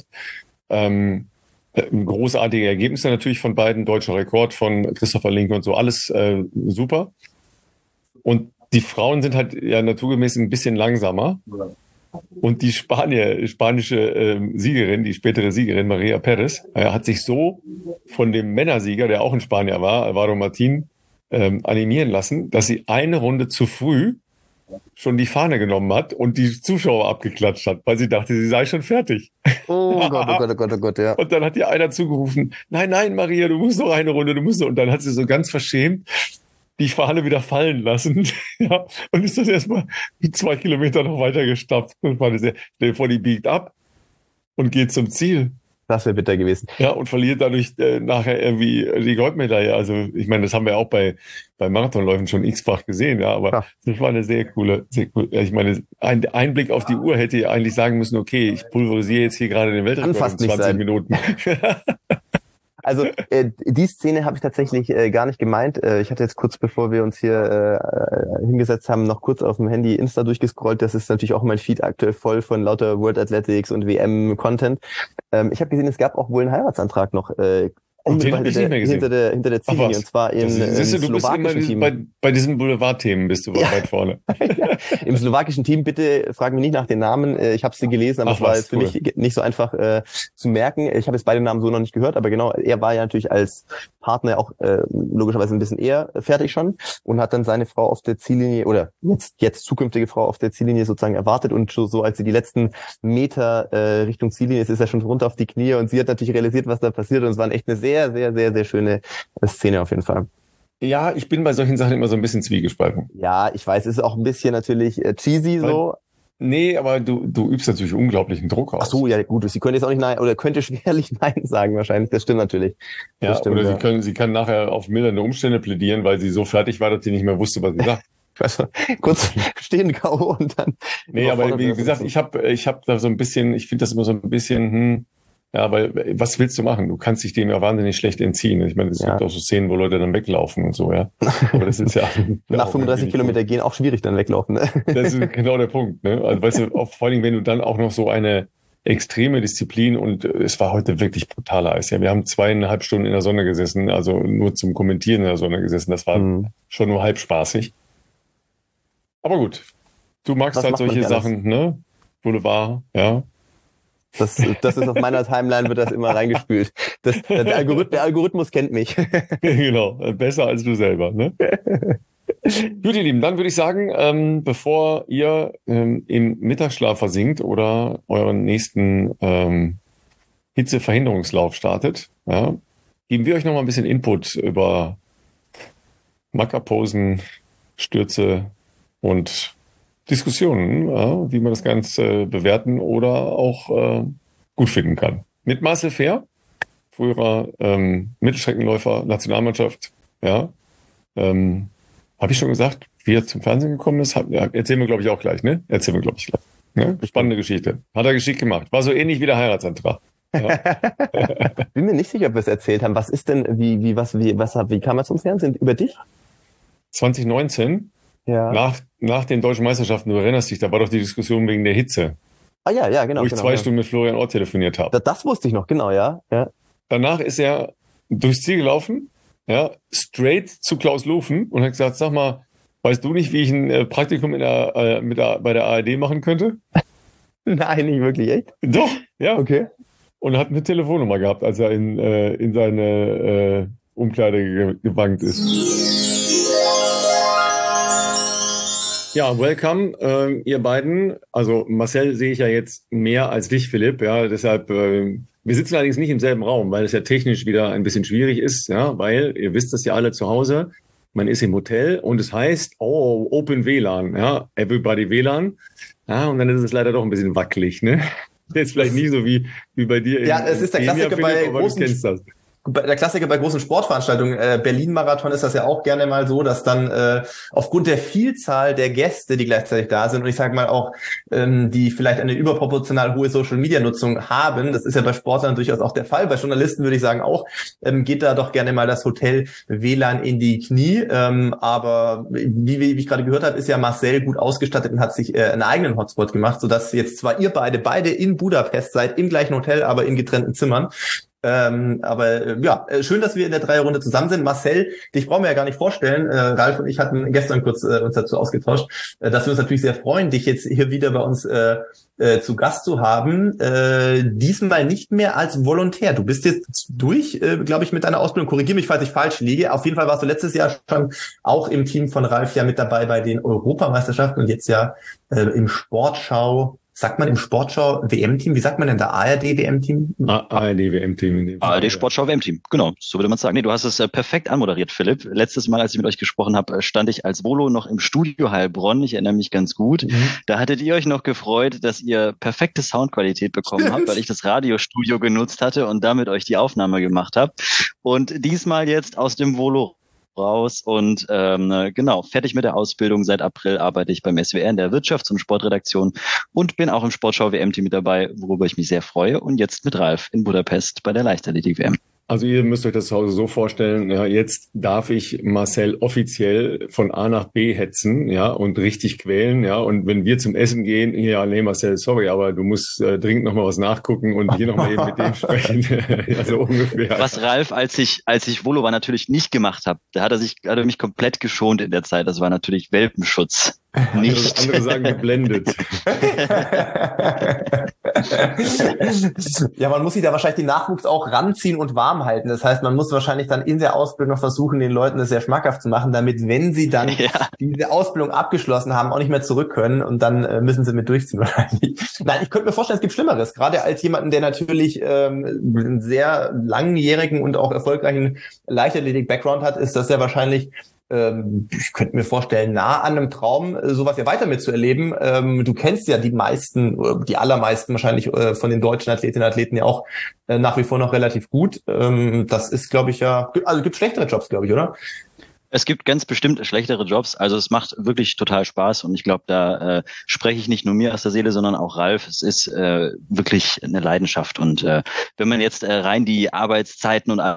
Großartige Ergebnisse natürlich von beiden, deutscher Rekord von Christopher Linke und so, alles super. Und die Frauen sind halt ja naturgemäß ein bisschen langsamer. Und die spanische Siegerin, die spätere Siegerin, Maria Perez, hat sich so von dem Männersieger, der auch ein Spanier war, Alvaro Martin, animieren lassen, dass sie eine Runde zu früh schon die Fahne genommen hat und die Zuschauer abgeklatscht hat, weil sie dachte, sie sei schon fertig. Oh Gott, oh Gott, oh Gott, oh Gott, ja. Und dann hat ihr einer zugerufen, nein, Maria, du musst noch eine Runde, du musst noch. Und dann hat sie so ganz verschämt die Fahne wieder fallen lassen. Ja, und ist das erstmal 2 Kilometer noch weiter gestapft. Und war stell dir vor, die biegt ab und geht zum Ziel. Das wäre bitter gewesen. Ja, und verliert dadurch nachher irgendwie die Goldmedaille. Also ich meine, das haben wir auch bei Marathonläufen schon x-fach gesehen, ja, aber das war eine sehr coole. Ich meine, ein Blick auf die Uhr hätte eigentlich sagen müssen, okay, ich pulverisiere jetzt hier gerade den Weltrekord in 20 Minuten. Also die Szene habe ich tatsächlich gar nicht gemeint. Ich hatte jetzt kurz, bevor wir uns hier hingesetzt haben, noch kurz auf dem Handy Insta durchgescrollt. Das ist natürlich auch mein Feed aktuell voll von lauter World Athletics und WM-Content. Ich habe gesehen, es gab auch wohl einen Heiratsantrag noch hinter der Ziellinie, und zwar im slowakischen Team. Bei diesen Boulevard-Themen bist du weit vorne. Ja. Im slowakischen Team, bitte frag mich nicht nach den Namen. Ich habe sie gelesen, aber es war jetzt für mich nicht so einfach zu merken. Ich habe jetzt beide Namen so noch nicht gehört, aber genau, er war ja natürlich als Partner auch logischerweise ein bisschen eher fertig schon und hat dann seine Frau auf der Ziellinie oder jetzt zukünftige Frau auf der Ziellinie sozusagen erwartet, und so als sie die letzten Meter Richtung Ziellinie ist er schon runter auf die Knie, und sie hat natürlich realisiert, was da passiert, und es war echt eine sehr, sehr, sehr, sehr schöne Szene auf jeden Fall. Ja, ich bin bei solchen Sachen immer so ein bisschen zwiegespalten. Ja, ich weiß, es ist auch ein bisschen natürlich cheesy so. Nee, aber du übst natürlich unglaublichen Druck Ach so, aus. ja gut, sie können jetzt auch nicht nein, oder könnte schwerlich nein sagen wahrscheinlich. Das stimmt natürlich. Das Ja, stimmt, oder ja. sie kann nachher auf mildernde Umstände plädieren, weil sie so fertig war, dass sie nicht mehr wusste, was sie sagt. Ich weiß noch, kurz stehen K.O. und dann Nee, aber überfordert wie das gesagt, so. ich hab da so ein bisschen, ich finde das immer so ein bisschen, ja, weil was willst du machen? Du kannst dich dem ja wahnsinnig schlecht entziehen. Ich meine, es Ja. gibt auch so Szenen, wo Leute dann weglaufen und so, ja. Aber das ist ja Nach auch irgendwie 35 nicht gut. Kilometer gehen auch schwierig dann weglaufen. Ne? Das ist genau der Punkt, ne? Also, weißt du, auch vor allem, wenn du dann auch noch so eine extreme Disziplin und es war heute wirklich brutal Eis. Ja, wir haben 2,5 Stunden in der Sonne gesessen, also nur zum Kommentieren in der Sonne gesessen. Das war Hm. schon nur halb spaßig. Aber gut, du magst Was halt macht man solche nicht alles? Sachen, ne? Boulevard, ja. Das ist auf meiner Timeline wird das immer reingespült. Der Algorithmus kennt mich. Genau, besser als du selber, ne? Gut, ihr Lieben, dann würde ich sagen, bevor ihr im Mittagsschlaf versinkt oder euren nächsten Hitzeverhinderungslauf startet, ja, geben wir euch noch mal ein bisschen Input über Mackerposen, Stürze und Diskussionen, ja, wie man das Ganze bewerten oder auch gut finden kann. Mit Marcel Fehr, früherer Mittelstreckenläufer, Nationalmannschaft, ja, habe ich schon gesagt, wie er zum Fernsehen gekommen ist? Ja, erzählen wir, glaube ich, auch gleich, ne? Erzählen wir, glaube ich, gleich. Ne? Spannende Geschichte. Hat er geschickt gemacht. War so ähnlich wie der Heiratsantrag. Ja. Bin mir nicht sicher, ob wir es erzählt haben. Was ist denn, wie kam er zum Fernsehen? Über dich? 2019, Ja. nach den deutschen Meisterschaften, du erinnerst dich, da war doch die Diskussion wegen der Hitze, Ah ja, genau. wo ich 2 Ja. Stunden mit Florian Ort telefoniert habe. Das wusste ich noch, genau, ja. Danach ist er durchs Ziel gelaufen, ja, straight zu Klaus Lufen und hat gesagt, sag mal, weißt du nicht, wie ich ein Praktikum bei der ARD machen könnte? Nein, nicht wirklich, echt? Doch, ja. Okay. Und hat eine Telefonnummer gehabt, als er in seine Umkleide gewankt ist. Ja, welcome, ihr beiden. Also Marcel sehe ich ja jetzt mehr als dich, Philipp. Ja, deshalb, wir sitzen allerdings nicht im selben Raum, weil es ja technisch wieder ein bisschen schwierig ist. Ja, weil ihr wisst das ja alle zu Hause. Man ist im Hotel und es heißt, oh, Open WLAN. Ja, Everybody WLAN. Ja, und dann ist es leider doch ein bisschen wackelig, ne? Jetzt vielleicht nie so wie bei dir. Ja, es ist der Klassiker bei großen, du kennst das. der Klassiker bei großen Sportveranstaltungen, Berlin-Marathon ist das ja auch gerne mal so, dass dann aufgrund der Vielzahl der Gäste, die gleichzeitig da sind und ich sage mal auch, die vielleicht eine überproportional hohe Social-Media-Nutzung haben, das ist ja bei Sportlern durchaus auch der Fall, bei Journalisten würde ich sagen auch, geht da doch gerne mal das Hotel WLAN in die Knie, aber wie ich gerade gehört habe, ist ja Marcel gut ausgestattet und hat sich einen eigenen Hotspot gemacht, sodass jetzt zwar ihr beide in Budapest seid, im gleichen Hotel, aber in getrennten Zimmern. Schön, dass wir in der Dreierrunde zusammen sind. Marcel, dich brauchen wir ja gar nicht vorstellen. Ralf und ich hatten gestern kurz uns dazu ausgetauscht, dass wir uns natürlich sehr freuen, dich jetzt hier wieder bei uns zu Gast zu haben. Diesmal nicht mehr als Volontär. Du bist jetzt durch, glaube ich, mit deiner Ausbildung. Korrigiere mich, falls ich falsch liege. Auf jeden Fall warst du letztes Jahr schon auch im Team von Ralf ja mit dabei bei den Europameisterschaften und jetzt ja im Sportschau. Sagt man im Sportschau-WM-Team? Wie sagt man denn da? ARD-WM-Team? ARD-WM-Team. ARD-Sportschau-WM-Team, genau. So würde man sagen. Nee, du hast es perfekt anmoderiert, Philipp. Letztes Mal, als ich mit euch gesprochen habe, stand ich als Volo noch im Studio Heilbronn. Ich erinnere mich ganz gut. Mhm. Da hattet ihr euch noch gefreut, dass ihr perfekte Soundqualität bekommen habt, weil ich das Radiostudio genutzt hatte und damit euch die Aufnahme gemacht habe. Und diesmal jetzt aus dem Volo raus und genau, fertig mit der Ausbildung. Seit April arbeite ich beim SWR in der Wirtschafts- und Sportredaktion und bin auch im Sportschau-WM-Team mit dabei, worüber ich mich sehr freue. Und jetzt mit Ralf in Budapest bei der Leichtathletik-WM. Also ihr müsst euch das zu Hause so vorstellen, ja, jetzt darf ich Marcel offiziell von A nach B hetzen, ja, und richtig quälen, ja, und wenn wir zum Essen gehen, ja, nee, Marcel, sorry, aber du musst dringend nochmal was nachgucken und hier nochmal eben mit dem sprechen, also ungefähr. Was Ralf, als ich Volo war, natürlich nicht gemacht habe, da hat er mich komplett geschont in der Zeit, das war natürlich Welpenschutz. Nicht. Andere sagen geblendet. Ja, man muss sich da wahrscheinlich den Nachwuchs auch ranziehen und warm halten. Das heißt, man muss wahrscheinlich dann in der Ausbildung noch versuchen, den Leuten das sehr schmackhaft zu machen, damit, wenn sie dann diese Ausbildung abgeschlossen haben, auch nicht mehr zurück können und dann müssen sie mit durchziehen wahrscheinlich. Nein, ich könnte mir vorstellen, es gibt Schlimmeres. Gerade als jemanden, der natürlich einen sehr langjährigen und auch erfolgreichen Leichtathletik-Background hat, ist das ja wahrscheinlich, ich könnte mir vorstellen, nah an einem Traum, sowas ja weiter mitzuerleben. Du kennst ja die meisten, die allermeisten wahrscheinlich von den deutschen Athletinnen und Athleten ja auch nach wie vor noch relativ gut. Das ist, glaube ich, ja, also gibt schlechtere Jobs, glaube ich, oder? Es gibt ganz bestimmt schlechtere Jobs. Also es macht wirklich total Spaß und ich glaube, da spreche ich nicht nur mir aus der Seele, sondern auch Ralf. Es ist wirklich eine Leidenschaft und wenn man jetzt rein die Arbeitszeiten und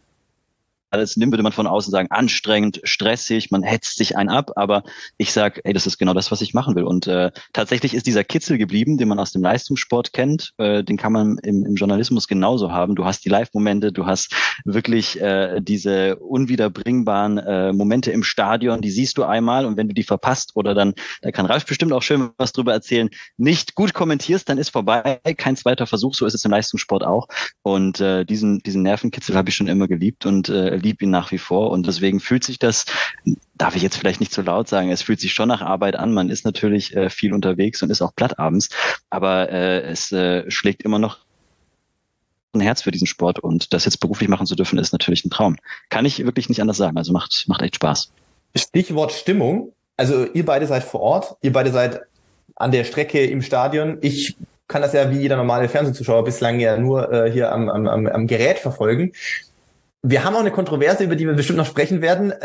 alles nimmt, würde man von außen sagen, anstrengend, stressig, man hetzt sich einen ab, aber ich sage, ey, das ist genau das, was ich machen will. Und tatsächlich ist dieser Kitzel geblieben, den man aus dem Leistungssport kennt, den kann man im Journalismus genauso haben. Du hast die Live-Momente, du hast wirklich diese unwiederbringbaren Momente im Stadion, die siehst du einmal und wenn du die verpasst oder dann, da kann Ralf bestimmt auch schön was drüber erzählen, nicht gut kommentierst, dann ist vorbei, kein zweiter Versuch, so ist es im Leistungssport auch. Und diesen Nervenkitzel habe ich schon immer geliebt und lieb ihn nach wie vor und deswegen fühlt sich das, darf ich jetzt vielleicht nicht zu laut sagen, es fühlt sich schon nach Arbeit an, man ist natürlich viel unterwegs und ist auch platt abends, aber es schlägt immer noch ein Herz für diesen Sport und das jetzt beruflich machen zu dürfen, ist natürlich ein Traum. Kann ich wirklich nicht anders sagen, also macht echt Spaß. Stichwort Stimmung, also ihr beide seid vor Ort, ihr beide seid an der Strecke im Stadion, ich kann das ja wie jeder normale Fernsehzuschauer bislang ja nur hier am Gerät verfolgen. Wir haben auch eine Kontroverse, über die wir bestimmt noch sprechen werden,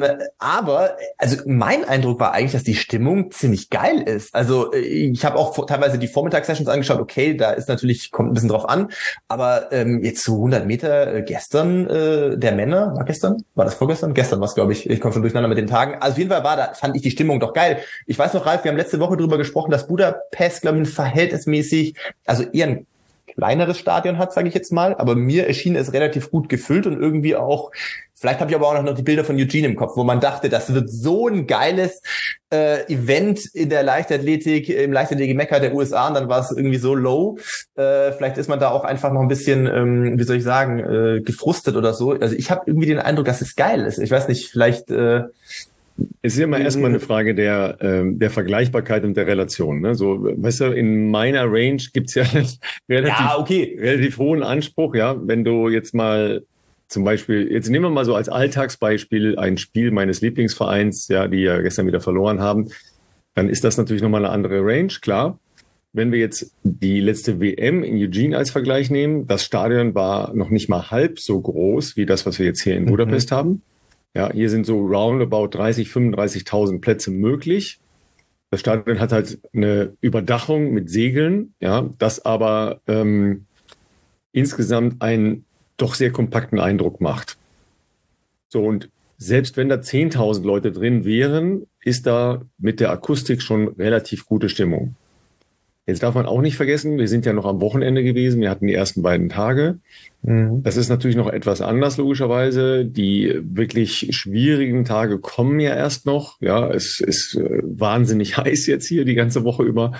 aber also mein Eindruck war eigentlich, dass die Stimmung ziemlich geil ist. Also ich habe auch teilweise die Vormittagssessions angeschaut, okay, da ist natürlich, kommt ein bisschen drauf an, aber jetzt so 100 Meter gestern der Männer, war gestern? War das vorgestern? Gestern war es, glaube ich komme schon durcheinander mit den Tagen. Also auf jeden Fall fand ich die Stimmung doch geil. Ich weiß noch, Ralf, wir haben letzte Woche drüber gesprochen, dass Budapest, glaube ich, verhältnismäßig, also eher ein kleineres Stadion hat, sage ich jetzt mal, aber mir erschien es relativ gut gefüllt und irgendwie auch, vielleicht habe ich aber auch noch die Bilder von Eugene im Kopf, wo man dachte, das wird so ein geiles Event in der Leichtathletik, im Leichtathletik-Mekka der USA und dann war es irgendwie so low. Vielleicht ist man da auch einfach noch ein bisschen, wie soll ich sagen, gefrustet oder so. Also ich habe irgendwie den Eindruck, dass es geil ist. Ich weiß nicht, vielleicht es ist immer erstmal eine Frage der Vergleichbarkeit und der Relation. Ne? So, weißt du, in meiner Range gibt's ja relativ hohen Anspruch. Ja, wenn du jetzt mal zum Beispiel, jetzt nehmen wir mal so als Alltagsbeispiel ein Spiel meines Lieblingsvereins, ja, die ja gestern wieder verloren haben, dann ist das natürlich nochmal eine andere Range, klar. Wenn wir jetzt die letzte WM in Eugene als Vergleich nehmen, das Stadion war noch nicht mal halb so groß wie das, was wir jetzt hier in Budapest haben. Ja, hier sind so roundabout 35.000 Plätze möglich. Das Stadion hat halt eine Überdachung mit Segeln, ja, das aber insgesamt einen doch sehr kompakten Eindruck macht. So, und selbst wenn da 10.000 Leute drin wären, ist da mit der Akustik schon relativ gute Stimmung. Jetzt darf man auch nicht vergessen, wir sind ja noch am Wochenende gewesen, wir hatten die ersten beiden Tage. Das ist natürlich noch etwas anders, logischerweise. Die wirklich schwierigen Tage kommen ja erst noch. Ja, es ist wahnsinnig heiß jetzt hier die ganze Woche über.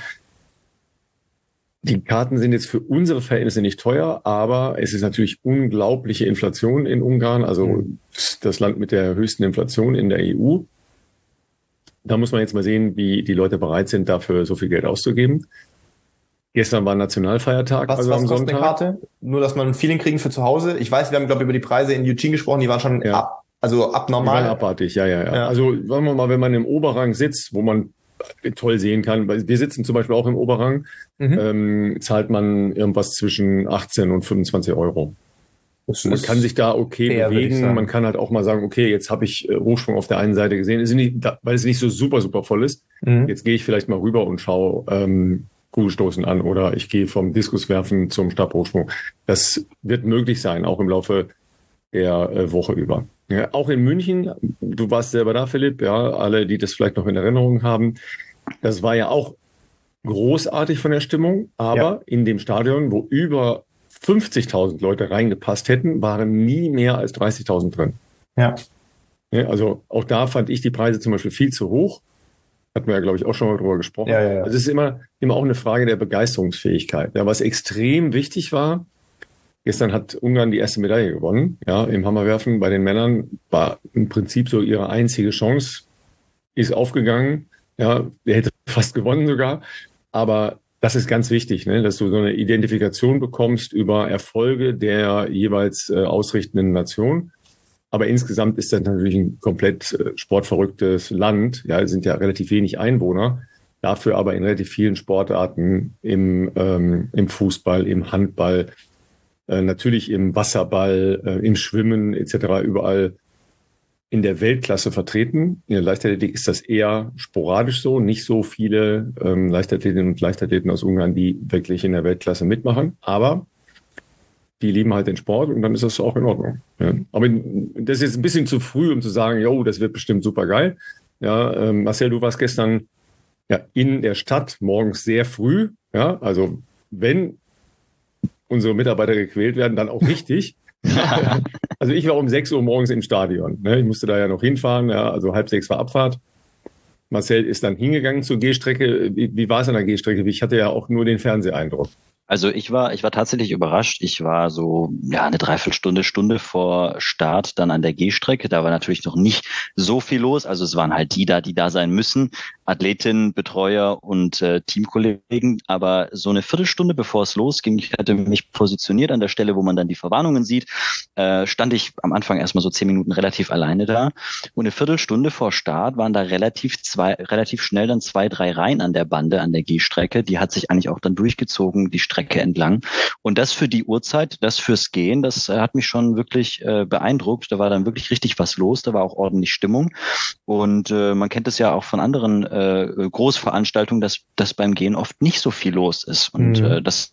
Die Karten sind jetzt für unsere Verhältnisse nicht teuer, aber es ist natürlich unglaubliche Inflation in Ungarn, also das Land mit der höchsten Inflation in der EU. Da muss man jetzt mal sehen, wie die Leute bereit sind, dafür so viel Geld auszugeben. Gestern war Nationalfeiertag, was am kostet Sonntag. eine Karte? Nur, dass man ein Feeling kriegen für zu Hause. Ich weiß, wir haben, glaube ich, über die Preise in Eugene gesprochen, die waren schon abnormal. Die waren abartig, ja. Also sagen wir mal, wenn man im Oberrang sitzt, wo man toll sehen kann, weil wir sitzen zum Beispiel auch im Oberrang, zahlt man irgendwas zwischen 18 und 25 Euro. Man kann sich da okay bewegen. Man kann halt auch mal sagen, okay, jetzt habe ich Hochsprung auf der einen Seite gesehen, weil es nicht so super voll ist. Jetzt gehe ich vielleicht mal rüber und schaue Kugelstoßen an oder ich gehe vom Diskuswerfen zum Stabhochsprung. Das wird möglich sein, auch im Laufe der Woche über. Ja, auch in München, du warst selber da, Philipp, ja, alle, die das vielleicht noch in Erinnerung haben, das war ja auch großartig von der Stimmung, aber in dem Stadion, wo über 50.000 Leute reingepasst hätten, waren nie mehr als 30.000 drin. Ja. Ja, also auch da fand ich die Preise zum Beispiel viel zu hoch. Hatten wir ja, glaube ich, auch schon mal drüber gesprochen. Ja, ja, ja. Also es ist immer auch eine Frage der Begeisterungsfähigkeit. Ja, was extrem wichtig war, gestern hat Ungarn die erste Medaille gewonnen. Ja, im Hammerwerfen bei den Männern war im Prinzip so ihre einzige Chance, ist aufgegangen. Ja, der hätte fast gewonnen sogar. Aber das ist ganz wichtig, ne, dass du so eine Identifikation bekommst über Erfolge der jeweils ausrichtenden Nation. Aber insgesamt ist das natürlich ein komplett sportverrücktes Land. Ja, es sind ja relativ wenig Einwohner. Dafür aber in relativ vielen Sportarten im Fußball, im Handball, natürlich im Wasserball, im Schwimmen etc. überall in der Weltklasse vertreten. In der Leichtathletik ist das eher sporadisch so. Nicht so viele Leichtathletinnen und Leichtathleten aus Ungarn, die wirklich in der Weltklasse mitmachen. Aber die lieben halt den Sport und dann ist das auch in Ordnung. Ja. Aber das ist jetzt ein bisschen zu früh, um zu sagen, jo, das wird bestimmt super geil. Ja, Marcel, du warst gestern ja in der Stadt morgens sehr früh. Ja, also wenn unsere Mitarbeiter gequält werden, dann auch richtig. Also ich war um 6 Uhr morgens im Stadion. Ne? Ich musste da ja noch hinfahren. Ja, also 5:30 war Abfahrt. Marcel ist dann hingegangen zur Gehstrecke. Wie war es an der Gehstrecke? Ich hatte ja auch nur den Fernseheindruck. Also ich war tatsächlich überrascht. Ich war so eine Stunde vor Start dann an der Gehstrecke. Da war natürlich noch nicht so viel los. Also es waren halt die da sein müssen. Athletinnen, Betreuer und Teamkollegen. Aber so eine Viertelstunde bevor es losging, ich hatte mich positioniert an der Stelle, wo man dann die Verwarnungen sieht, stand ich am Anfang erstmal so 10 Minuten relativ alleine da. Und eine Viertelstunde vor Start waren da relativ schnell dann 2, 3 Reihen an der Bande, an der Gehstrecke. Die hat sich eigentlich auch dann durchgezogen, die Strecke entlang. Und das für die Uhrzeit, das fürs Gehen, das hat mich schon wirklich beeindruckt. Da war dann wirklich richtig was los. Da war auch ordentlich Stimmung. Und man kennt es ja auch von anderen Großveranstaltungen, dass beim Gehen oft nicht so viel los ist. Und das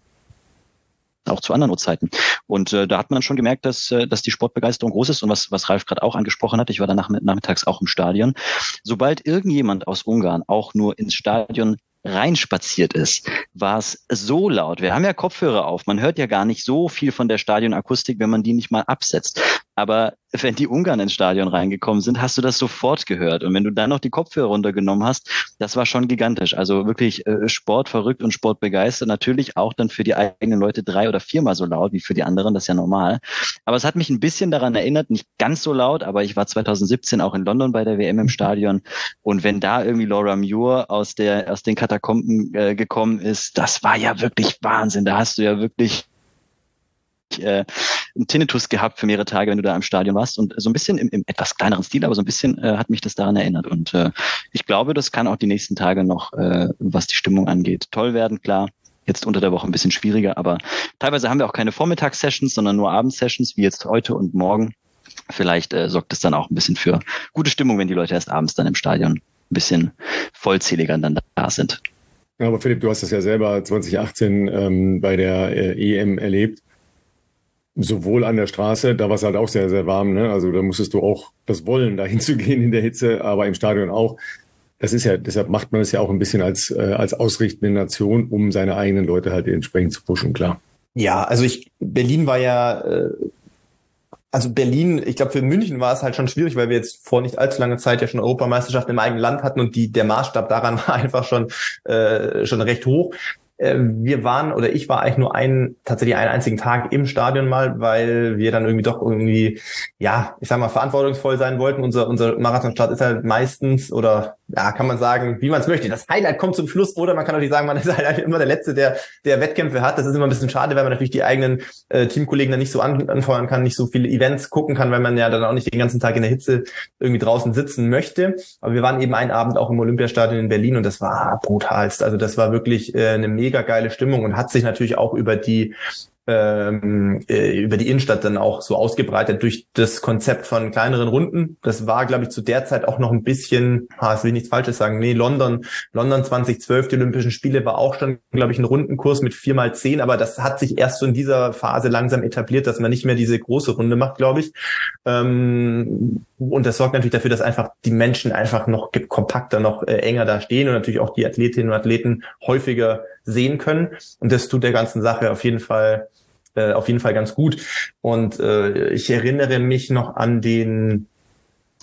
auch zu anderen Uhrzeiten. Und da hat man schon gemerkt, dass die Sportbegeisterung groß ist und was Ralf gerade auch angesprochen hat, ich war danach nachmittags auch im Stadion. Sobald irgendjemand aus Ungarn auch nur ins Stadion reinspaziert ist, war es so laut. Wir haben ja Kopfhörer auf. Man hört ja gar nicht so viel von der Stadionakustik, wenn man die nicht mal absetzt. Aber wenn die Ungarn ins Stadion reingekommen sind, hast du das sofort gehört. Und wenn du dann noch die Kopfhörer runtergenommen hast, das war schon gigantisch. Also wirklich sportverrückt und sportbegeistert. Natürlich auch dann für die eigenen Leute 3- oder 4-mal so laut wie für die anderen. Das ist ja normal. Aber es hat mich ein bisschen daran erinnert, nicht ganz so laut, aber ich war 2017 auch in London bei der WM im Stadion. Und wenn da irgendwie Laura Muir aus den Katakomben gekommen ist, das war ja wirklich Wahnsinn. Da hast du ja wirklich einen Tinnitus gehabt für mehrere Tage, wenn du da im Stadion warst. Und so ein bisschen im etwas kleineren Stil, aber so ein bisschen hat mich das daran erinnert. Und ich glaube, das kann auch die nächsten Tage noch, was die Stimmung angeht, toll werden, klar. Jetzt unter der Woche ein bisschen schwieriger, aber teilweise haben wir auch keine Vormittagssessions, sondern nur Abendsessions, wie jetzt heute und morgen. Vielleicht sorgt es dann auch ein bisschen für gute Stimmung, wenn die Leute erst abends dann im Stadion ein bisschen vollzähliger dann da sind. Ja, aber Philipp, du hast das ja selber 2018 bei der EM erlebt. Sowohl an der Straße, da war es halt auch sehr, sehr warm, ne? Also da musstest du auch das Wollen, dahin zu gehen in der Hitze, aber im Stadion auch. Das ist ja, deshalb macht man es ja auch ein bisschen als ausrichtende Nation, um seine eigenen Leute halt entsprechend zu pushen, klar. Ja, also Berlin war ja, also Berlin, ich glaube für München war es halt schon schwierig, weil wir jetzt vor nicht allzu langer Zeit ja schon Europameisterschaften im eigenen Land hatten und der Maßstab daran war einfach schon recht hoch. Ich war eigentlich nur tatsächlich einen einzigen Tag im Stadion mal, weil wir dann irgendwie, ja, ich sag mal, verantwortungsvoll sein wollten. Unser Marathonstart ist halt meistens, oder ja, kann man sagen, wie man es möchte. Das Highlight kommt zum Schluss, oder man kann natürlich sagen, man ist halt immer der Letzte, der Wettkämpfe hat. Das ist immer ein bisschen schade, weil man natürlich die eigenen Teamkollegen dann nicht so anfeuern kann, nicht so viele Events gucken kann, weil man ja dann auch nicht den ganzen Tag in der Hitze irgendwie draußen sitzen möchte. Aber wir waren eben einen Abend auch im Olympiastadion in Berlin und das war brutalst. Also das war wirklich eine mega geile Stimmung und hat sich natürlich auch über die Innenstadt dann auch so ausgebreitet durch das Konzept von kleineren Runden. Das war, glaube ich, zu der Zeit auch noch ein bisschen, jetzt will ich nichts Falsches sagen, nee, London 2012, die Olympischen Spiele, war auch schon, glaube ich, ein Rundenkurs mit 4x10, aber das hat sich erst so in dieser Phase langsam etabliert, dass man nicht mehr diese große Runde macht, glaube ich. Und das sorgt natürlich dafür, dass einfach die Menschen einfach noch kompakter, noch enger da stehen und natürlich auch die Athletinnen und Athleten häufiger sehen können. Und das tut der ganzen Sache auf jeden Fall ganz gut. Und ich erinnere mich noch an den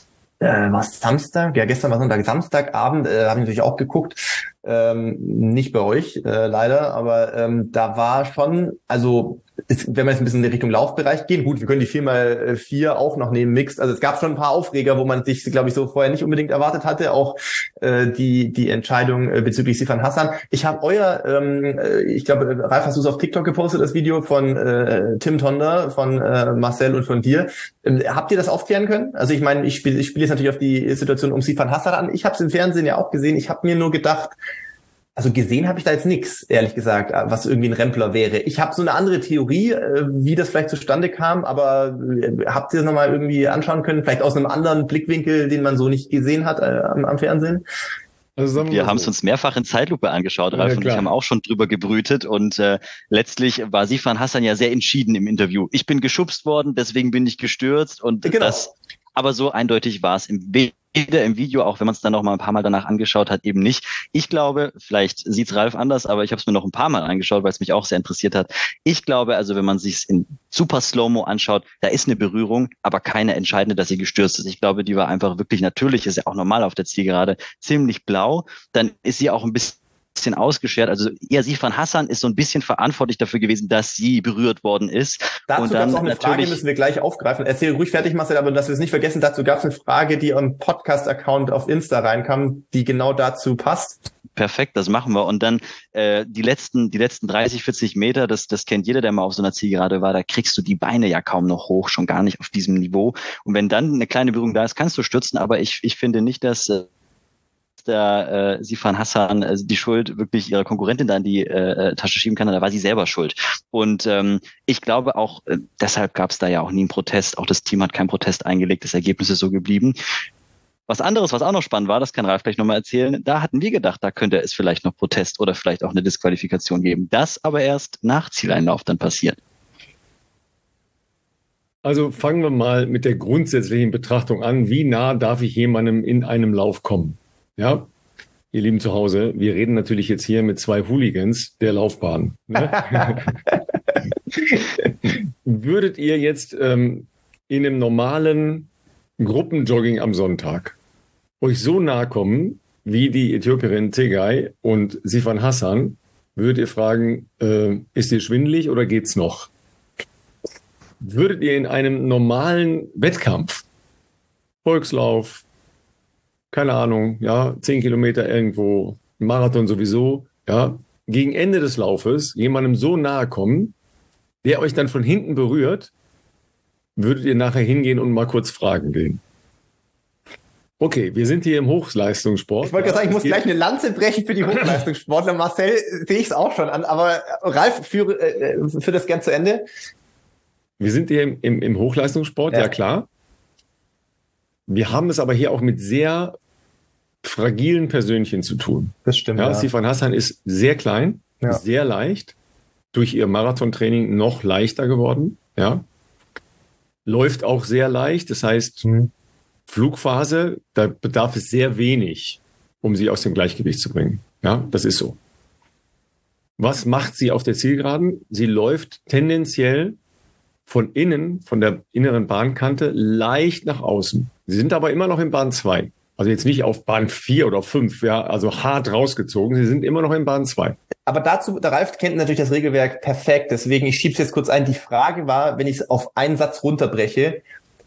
Was Samstag? Ja, gestern war Sonntag, Samstagabend, habe ich natürlich auch geguckt. Nicht bei euch, leider, aber da war schon, also wenn wir jetzt ein bisschen in Richtung Laufbereich gehen, gut, wir können die 4x4 auch noch nehmen, Mixed. Also es gab schon ein paar Aufreger, wo man sich, glaube ich, so vorher nicht unbedingt erwartet hatte. Auch die Entscheidung bezüglich Sifan Hassan. Ich habe ich glaube, Ralf, hast du es auf TikTok gepostet, das Video von Tim Tonder, von Marcel und von dir. Habt ihr das aufklären können? Also ich meine, ich spiele jetzt natürlich auf die Situation um Sifan Hassan an. Ich habe es im Fernsehen ja auch gesehen. Ich habe mir nur gedacht, also gesehen habe ich da jetzt nichts, ehrlich gesagt, was irgendwie ein Rempler wäre. Ich habe so eine andere Theorie, wie das vielleicht zustande kam, aber habt ihr das nochmal irgendwie anschauen können? Vielleicht aus einem anderen Blickwinkel, den man so nicht gesehen hat am Fernsehen? Also wir haben es uns mehrfach in Zeitlupe angeschaut, Ralf und ich haben auch schon drüber gebrütet und letztlich war Sifan Hassan ja sehr entschieden im Interview. Ich bin geschubst worden, deswegen bin ich gestürzt und genau. Aber so eindeutig war es weder im Video, auch wenn man es dann noch mal ein paar Mal danach angeschaut hat, eben nicht. Ich glaube, vielleicht sieht's Ralf anders, aber ich habe es mir noch ein paar Mal angeschaut, weil es mich auch sehr interessiert hat. Ich glaube also, wenn man sich's in super Slow-Mo anschaut, da ist eine Berührung, aber keine entscheidende, dass sie gestürzt ist. Ich glaube, die war einfach wirklich natürlich, ist ja auch normal auf der Zielgerade, ziemlich blau. Dann ist sie auch ein bisschen ausgeschert. Also eher Sifan Hassan ist so ein bisschen verantwortlich dafür gewesen, dass sie berührt worden ist. Dazu gab es auch eine Frage, müssen wir gleich aufgreifen. Erzähl ruhig fertig, Marcel, aber dass wir es nicht vergessen, dazu gab es eine Frage, die am Podcast-Account auf Insta reinkam, die genau dazu passt. Perfekt, das machen wir. Und dann die letzten 30, 40 Meter, das kennt jeder, der mal auf so einer Zielgerade war, da kriegst du die Beine ja kaum noch hoch, schon gar nicht auf diesem Niveau. Und wenn dann eine kleine Berührung da ist, kannst du stürzen, aber ich finde nicht, dass der Sifan Hassan die Schuld wirklich ihrer Konkurrentin da in die Tasche schieben kann, da war sie selber schuld. Und ich glaube auch, deshalb gab es da ja auch nie einen Protest. Auch das Team hat keinen Protest eingelegt, das Ergebnis ist so geblieben. Was anderes, was auch noch spannend war, das kann Ralf gleich nochmal erzählen, da hatten wir gedacht, da könnte es vielleicht noch Protest oder vielleicht auch eine Disqualifikation geben. Das aber erst nach Zieleinlauf dann passiert. Also fangen wir mal mit der grundsätzlichen Betrachtung an. Wie nah darf ich jemandem in einem Lauf kommen? Ja, ihr Lieben zu Hause, wir reden natürlich jetzt hier mit zwei Hooligans der Laufbahn. Ne? Würdet ihr jetzt in einem normalen Gruppenjogging am Sonntag euch so nahe kommen wie die Äthiopierin Tegay und Sifan Hassan, würdet ihr fragen, ist dir schwindelig oder geht's noch? Würdet ihr in einem normalen Wettkampf, Volkslauf, keine Ahnung, ja, 10 Kilometer irgendwo, Marathon sowieso, ja, gegen Ende des Laufes jemandem so nahe kommen, der euch dann von hinten berührt, würdet ihr nachher hingehen und mal kurz fragen gehen. Okay, wir sind hier im Hochleistungssport. Ich wollte gerade sagen, ich muss gleich eine Lanze brechen für die Hochleistungssportler. Marcel sehe ich es auch schon an, aber Ralf, führe das gern zu Ende. Wir sind hier im Hochleistungssport, ja klar. Wir haben es aber hier auch mit sehr fragilen Persönchen zu tun. Das stimmt. Ja, Sifan Hassan ist sehr klein, sehr leicht, durch ihr Marathontraining noch leichter geworden. Ja, läuft auch sehr leicht. Das heißt, Flugphase, da bedarf es sehr wenig, um sie aus dem Gleichgewicht zu bringen. Ja, das ist so. Was macht sie auf der Zielgeraden? Sie läuft tendenziell von innen, von der inneren Bahnkante, leicht nach außen. Sie sind aber immer noch in Bahn 2. Also jetzt nicht auf Bahn 4 oder 5, ja, also hart rausgezogen. Sie sind immer noch in Bahn 2. Aber dazu, der Ralf kennt natürlich das Regelwerk perfekt. Deswegen, ich schiebe es jetzt kurz ein. Die Frage war, wenn ich es auf einen Satz runterbreche,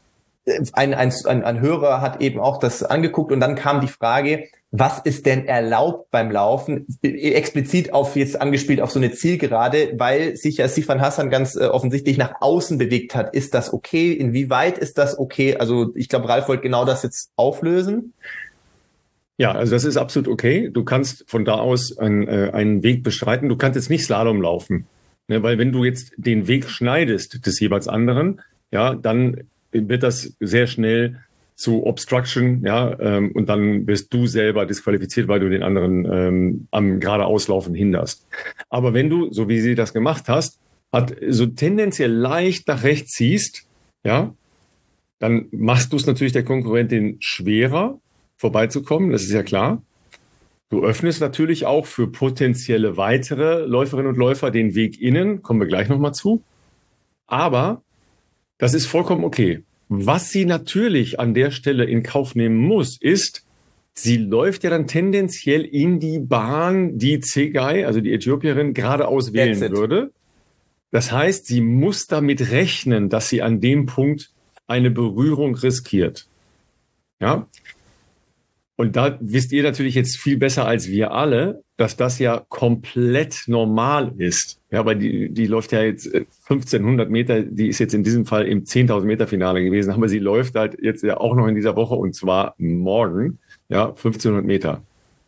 ein Hörer hat eben auch das angeguckt und dann kam die Frage, was ist denn erlaubt beim Laufen? Explizit jetzt angespielt auf so eine Zielgerade, weil sich ja Sifan Hassan ganz offensichtlich nach außen bewegt hat. Ist das okay? Inwieweit ist das okay? Also ich glaube, Ralf wollte genau das jetzt auflösen. Ja, also das ist absolut okay. Du kannst von da aus einen Weg beschreiten. Du kannst jetzt nicht Slalom laufen, ne? Weil wenn du jetzt den Weg schneidest des jeweils anderen, ja, dann wird das sehr schnell zu Obstruction, ja, und dann wirst du selber disqualifiziert, weil du den anderen am geradeauslaufen hinderst. Aber wenn du, so wie sie das gemacht hast, so tendenziell leicht nach rechts ziehst, ja, dann machst du es natürlich der Konkurrentin schwerer, vorbeizukommen, das ist ja klar. Du öffnest natürlich auch für potenzielle weitere Läuferinnen und Läufer den Weg innen, kommen wir gleich nochmal zu. Aber das ist vollkommen okay. Was sie natürlich an der Stelle in Kauf nehmen muss, ist, sie läuft ja dann tendenziell in die Bahn, die Tsegay, also die Äthiopierin, geradeaus wählen würde. Das heißt, sie muss damit rechnen, dass sie an dem Punkt eine Berührung riskiert. Ja? Und da wisst ihr natürlich jetzt viel besser als wir alle, dass das ja komplett normal ist. Ja, weil die läuft ja jetzt 1500 Meter, die ist jetzt in diesem Fall im 10.000 Meter Finale gewesen, aber sie läuft halt jetzt ja auch noch in dieser Woche und zwar morgen, ja, 1500 Meter.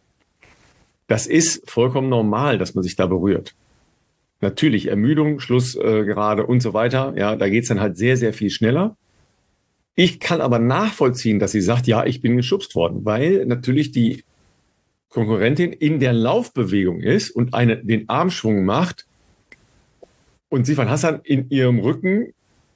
Das ist vollkommen normal, dass man sich da berührt. Natürlich Ermüdung, Schlussgerade und so weiter, ja, da geht's dann halt sehr, sehr viel schneller. Ich kann aber nachvollziehen, dass sie sagt, ja, ich bin geschubst worden, weil natürlich die Konkurrentin in der Laufbewegung ist und den Armschwung macht und Sifan Hassan in ihrem Rücken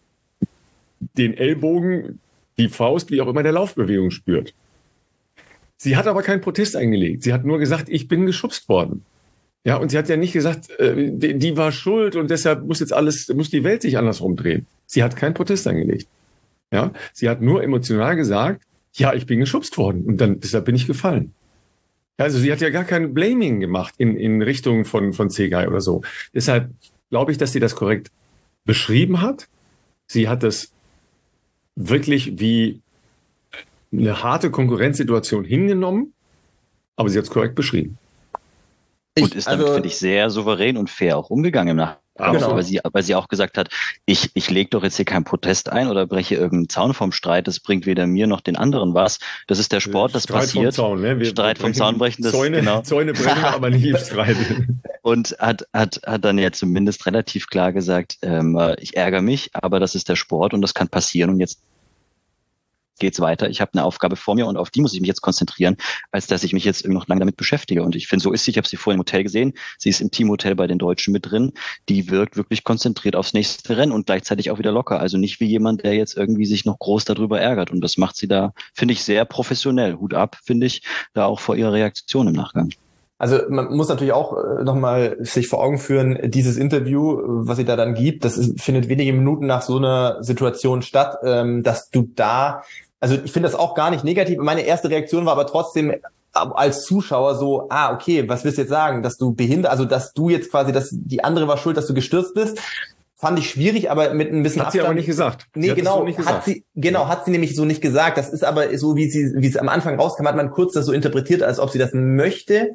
den Ellbogen, die Faust, wie auch immer, der Laufbewegung spürt. Sie hat aber keinen Protest eingelegt. Sie hat nur gesagt, ich bin geschubst worden. Ja, und sie hat ja nicht gesagt, die war schuld und deshalb muss die Welt sich andersrum drehen. Sie hat keinen Protest eingelegt. Ja, sie hat nur emotional gesagt, ja, ich bin geschubst worden und deshalb bin ich gefallen. Also sie hat ja gar kein Blaming gemacht in Richtung von Tsegay oder so. Deshalb glaube ich, dass sie das korrekt beschrieben hat. Sie hat das wirklich wie eine harte Konkurrenzsituation hingenommen, aber sie hat es korrekt beschrieben. Und ist damit, finde ich, sehr souverän und fair auch umgegangen im Nachhinein. Genau. Weil sie auch gesagt hat, ich lege doch jetzt hier keinen Protest ein oder breche irgendeinen Zaun vom Streit, das bringt weder mir noch den anderen was. Das ist der Sport, das passiert. Streit vom Zaun, ne? Streit vom Zaun brechen, das Zäune brechen, aber nicht im Streit. Und hat dann ja zumindest relativ klar gesagt, ich ärgere mich, aber das ist der Sport und das kann passieren und jetzt geht's weiter. Ich habe eine Aufgabe vor mir und auf die muss ich mich jetzt konzentrieren, als dass ich mich jetzt noch lange damit beschäftige. Und ich finde, so ist sie. Ich habe sie vorhin im Hotel gesehen. Sie ist im Teamhotel bei den Deutschen mit drin. Die wirkt wirklich konzentriert aufs nächste Rennen und gleichzeitig auch wieder locker. Also nicht wie jemand, der jetzt irgendwie sich noch groß darüber ärgert. Und das macht sie da, finde ich, sehr professionell. Hut ab, finde ich, da auch vor ihrer Reaktion im Nachgang. Also man muss natürlich auch nochmal sich vor Augen führen, dieses Interview, was sie da dann gibt, findet wenige Minuten nach so einer Situation statt, dass du da, also ich finde das auch gar nicht negativ. Meine erste Reaktion war aber trotzdem als Zuschauer so, okay, was willst du jetzt sagen, dass du also dass du jetzt quasi, dass die andere war schuld, dass du gestürzt bist. Fand ich schwierig, aber mit ein bisschen Abstand. Hat sie aber nicht gesagt. Nee, genau, hat sie nämlich so nicht gesagt. Das ist aber so, wie es am Anfang rauskam, hat man kurz das so interpretiert, als ob sie das möchte.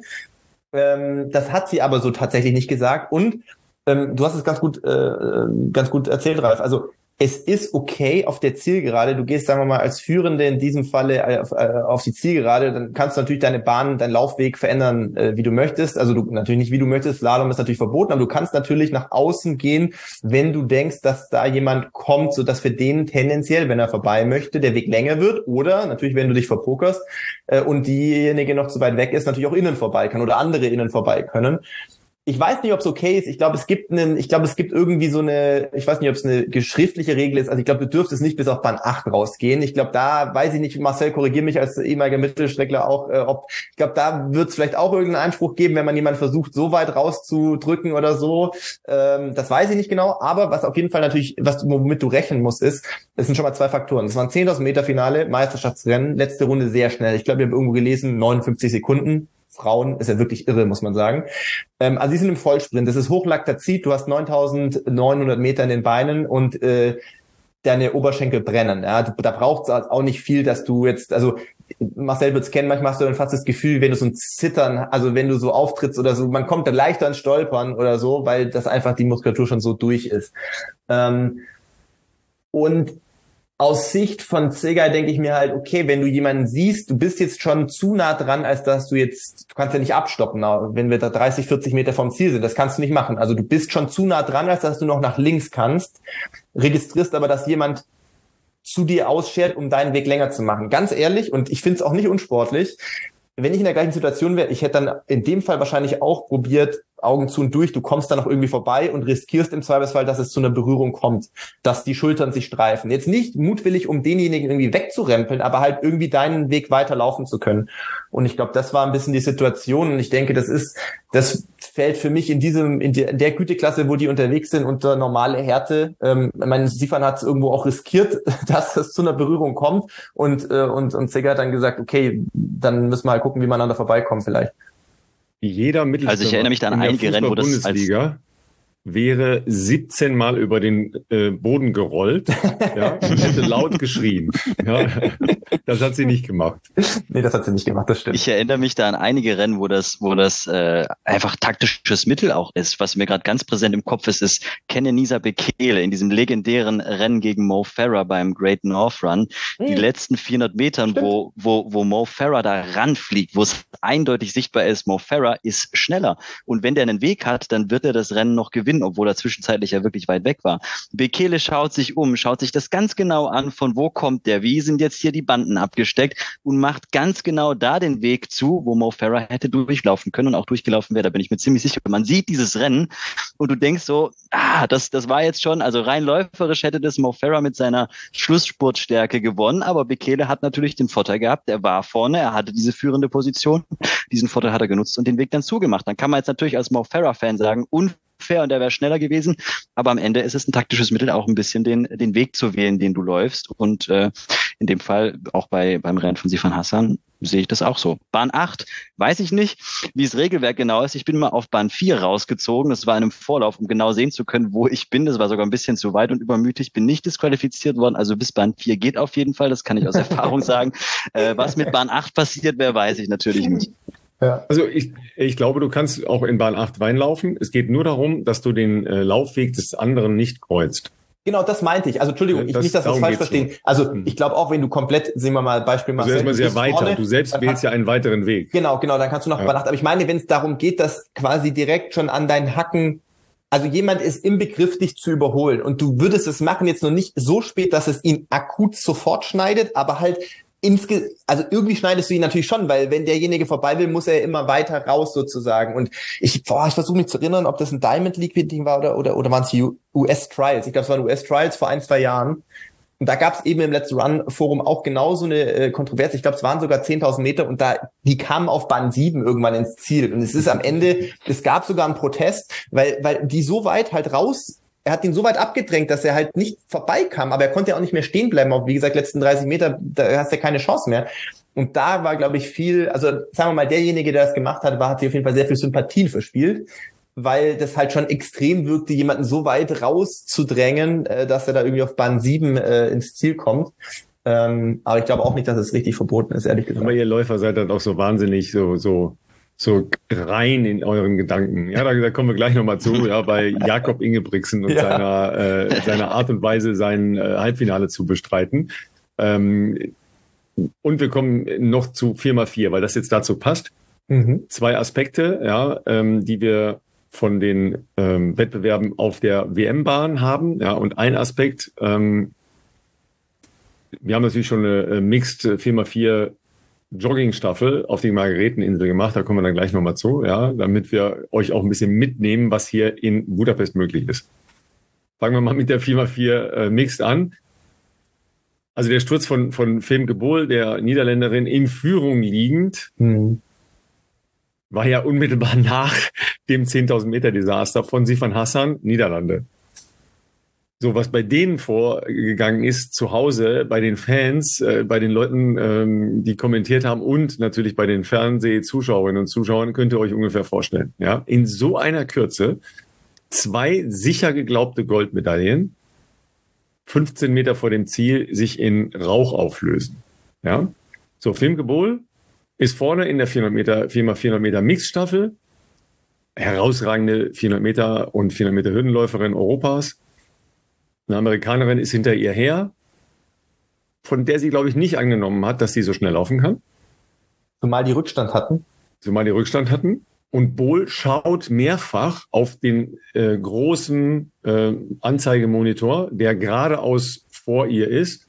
Das hat sie aber so tatsächlich nicht gesagt. Und du hast es ganz gut erzählt, Ralf. Also es ist okay auf der Zielgerade. Du gehst, sagen wir mal, als Führende in diesem Falle auf die Zielgerade. Dann kannst du natürlich deine Bahn, deinen Laufweg verändern, wie du möchtest. Also du natürlich nicht, wie du möchtest. Slalom ist natürlich verboten, aber du kannst natürlich nach außen gehen, wenn du denkst, dass da jemand kommt, sodass für den tendenziell, wenn er vorbei möchte, der Weg länger wird. Oder natürlich, wenn du dich verpokerst und diejenige noch zu weit weg ist, natürlich auch innen vorbei kann oder andere innen vorbei können. Ich weiß nicht, ob es okay ist. Ich glaube, es gibt irgendwie so eine, ich weiß nicht, ob es eine schriftliche Regel ist. Also ich glaube, du dürftest nicht bis auf Bahn 8 rausgehen. Ich glaube, da weiß ich nicht, Marcel, korrigiere mich als ehemaliger Mittelstreckler auch, ich glaube, da wird es vielleicht auch irgendeinen Einspruch geben, wenn man jemanden versucht, so weit rauszudrücken oder so. Das weiß ich nicht genau. Aber was auf jeden Fall natürlich, womit du rechnen musst, es sind schon mal zwei Faktoren. Das war ein 10.000 Meter Finale, Meisterschaftsrennen, letzte Runde sehr schnell. Ich glaube, ich habe irgendwo gelesen, 59 Sekunden. Frauen ist ja wirklich irre, muss man sagen. Also sie sind im Vollsprint. Das ist Hochlaktazid. Du hast 9.900 Meter in den Beinen und deine Oberschenkel brennen. Ja, da braucht es auch nicht viel, dass du jetzt, also Marcel wird's kennen, manchmal hast du dann fast das Gefühl, wenn du so ein Zittern, also wenn du so auftrittst oder so, man kommt da leichter ans Stolpern oder so, weil das einfach die Muskulatur schon so durch ist. Und aus Sicht von Tsegay denke ich mir halt, okay, wenn du jemanden siehst, du bist jetzt schon zu nah dran, als dass du kannst ja nicht abstoppen, wenn wir da 30, 40 Meter vom Ziel sind, das kannst du nicht machen. Also du bist schon zu nah dran, als dass du noch nach links kannst, registrierst aber, dass jemand zu dir ausschert, um deinen Weg länger zu machen. Ganz ehrlich, und ich finde es auch nicht unsportlich, wenn ich in der gleichen Situation wäre, ich hätte dann in dem Fall wahrscheinlich auch probiert, Augen zu und durch, du kommst da noch irgendwie vorbei und riskierst im Zweifelsfall, dass es zu einer Berührung kommt, dass die Schultern sich streifen. Jetzt nicht mutwillig, um denjenigen irgendwie wegzurempeln, aber halt irgendwie deinen Weg weiterlaufen zu können. Und ich glaube, das war ein bisschen die Situation. Und ich denke, das fällt für mich in der Güteklasse, wo die unterwegs sind, unter normale Härte. Sifan hat es irgendwo auch riskiert, dass es zu einer Berührung kommt. Und Zigger hat dann gesagt, okay, dann müssen wir halt gucken, wie man an da vorbeikommt vielleicht. Jeder Mittelstürmer also ich erinnere mich da an einige Rennen, wo das Bundesliga wäre 17 Mal über den Boden gerollt, ja, und hätte laut geschrien. Ja, das hat sie nicht gemacht. Nee, das hat sie nicht gemacht, das stimmt. Ich erinnere mich da an einige Rennen, wo das einfach taktisches Mittel auch ist. Was mir gerade ganz präsent im Kopf ist Kenenisa Bekele in diesem legendären Rennen gegen Mo Farah beim Great North Run. Die letzten 400 Metern, wo Mo Farah da ranfliegt, wo es eindeutig sichtbar ist, Mo Farah ist schneller. Und wenn der einen Weg hat, dann wird er das Rennen noch gewinnen, obwohl er zwischenzeitlich ja wirklich weit weg war. Bekele schaut sich das ganz genau an, von wo kommt der, wie sind jetzt hier die Banden abgesteckt und macht ganz genau da den Weg zu, wo Mo Farah hätte durchlaufen können und auch durchgelaufen wäre, da bin ich mir ziemlich sicher. Man sieht dieses Rennen und du denkst so, das war jetzt schon, also rein läuferisch hätte das Mo Farah mit seiner Schlussspurtstärke gewonnen, aber Bekele hat natürlich den Vorteil gehabt, er war vorne, er hatte diese führende Position, diesen Vorteil hat er genutzt und den Weg dann zugemacht. Dann kann man jetzt natürlich als Mo Farah-Fan sagen, unfair und der wäre schneller gewesen, aber am Ende ist es ein taktisches Mittel, auch ein bisschen den Weg zu wählen, den du läufst und in dem Fall auch beim Rennen von Sifan Hassan sehe ich das auch so. Bahn 8, weiß ich nicht, wie das Regelwerk genau ist. Ich bin mal auf Bahn 4 rausgezogen. Das war in einem Vorlauf, um genau sehen zu können, wo ich bin. Das war sogar ein bisschen zu weit und übermütig. Bin nicht disqualifiziert worden. Also bis Bahn 4 geht auf jeden Fall. Das kann ich aus Erfahrung sagen. Was mit Bahn 8 passiert wäre, weiß ich natürlich nicht. Ja. Also ich glaube, du kannst auch in Bahn 8 reinlaufen. Es geht nur darum, dass du den Laufweg des anderen nicht kreuzt. Genau, das meinte ich. Also Entschuldigung, nicht, dass wir es falsch verstehen. Also ich glaube auch, wenn du komplett, sehen wir mal Beispiel Marcel. Also erstmal sehr weiter. Vorne, du selbst wählst ja einen weiteren Weg. Genau, dann kannst du noch Bahn 8. Aber ich meine, wenn es darum geht, dass quasi direkt schon an deinen Hacken, also jemand ist im Begriff, dich zu überholen und du würdest es machen jetzt noch nicht so spät, dass es ihn akut sofort schneidet, aber halt also irgendwie schneidest du ihn natürlich schon, weil wenn derjenige vorbei will, muss er immer weiter raus sozusagen. Und ich versuche mich zu erinnern, ob das ein Diamond League Ding war oder waren es die US Trials. Ich glaube, es waren US Trials vor 1-2 Jahren. Und da gab es eben im Let's Run Forum auch genau so eine Kontroverse. Ich glaube, es waren sogar 10.000 Meter und die kamen auf Bahn 7 irgendwann ins Ziel. Und es ist am Ende, es gab sogar einen Protest, weil die so weit halt er hat ihn so weit abgedrängt, dass er halt nicht vorbeikam, aber er konnte ja auch nicht mehr stehen bleiben. Auf, wie gesagt, letzten 30 Meter, da hast du ja keine Chance mehr. Und da war, glaube ich, also sagen wir mal, derjenige, der das gemacht hat, hat sich auf jeden Fall sehr viel Sympathien verspielt, weil das halt schon extrem wirkte, jemanden so weit rauszudrängen, dass er da irgendwie auf Bahn 7 ins Ziel kommt. Aber ich glaube auch nicht, dass es richtig verboten ist, ehrlich gesagt. Aber ihr Läufer seid dann auch so wahnsinnig so rein in euren Gedanken. Ja, da kommen wir gleich nochmal zu, ja, bei Jakob Ingebrigtsen und seiner Art und Weise, sein Halbfinale zu bestreiten. Und wir kommen noch zu 4x4, weil das jetzt dazu passt. Mhm. 2 Aspekte, ja, die wir von den Wettbewerben auf der WM-Bahn haben. Ja, und ein Aspekt, wir haben natürlich schon eine Mixed 4x4 Jogging-Staffel auf die Margareteninsel gemacht, da kommen wir dann gleich nochmal zu, ja, damit wir euch auch ein bisschen mitnehmen, was hier in Budapest möglich ist. Fangen wir mal mit der 4x4 Mixed an. Also der Sturz von Femke Bol, der Niederländerin, in Führung liegend, war ja unmittelbar nach dem 10.000 Meter Desaster von Sifan Hassan, Niederlande. So, was bei denen vorgegangen ist, zu Hause, bei den Fans, bei den Leuten, die kommentiert haben und natürlich bei den Fernsehzuschauerinnen und Zuschauern, könnt ihr euch ungefähr vorstellen. Ja, in so einer Kürze 2 sicher geglaubte Goldmedaillen, 15 Meter vor dem Ziel sich in Rauch auflösen. Ja, so, Femke Bol ist vorne in der 4x400 Meter Mixstaffel, herausragende 400 Meter und 400 Meter Hürdenläuferin Europas. Eine Amerikanerin ist hinter ihr her, von der sie, glaube ich, nicht angenommen hat, dass sie so schnell laufen kann. Zumal die Rückstand hatten. Und Bol schaut mehrfach auf den großen Anzeigemonitor, der geradeaus vor ihr ist,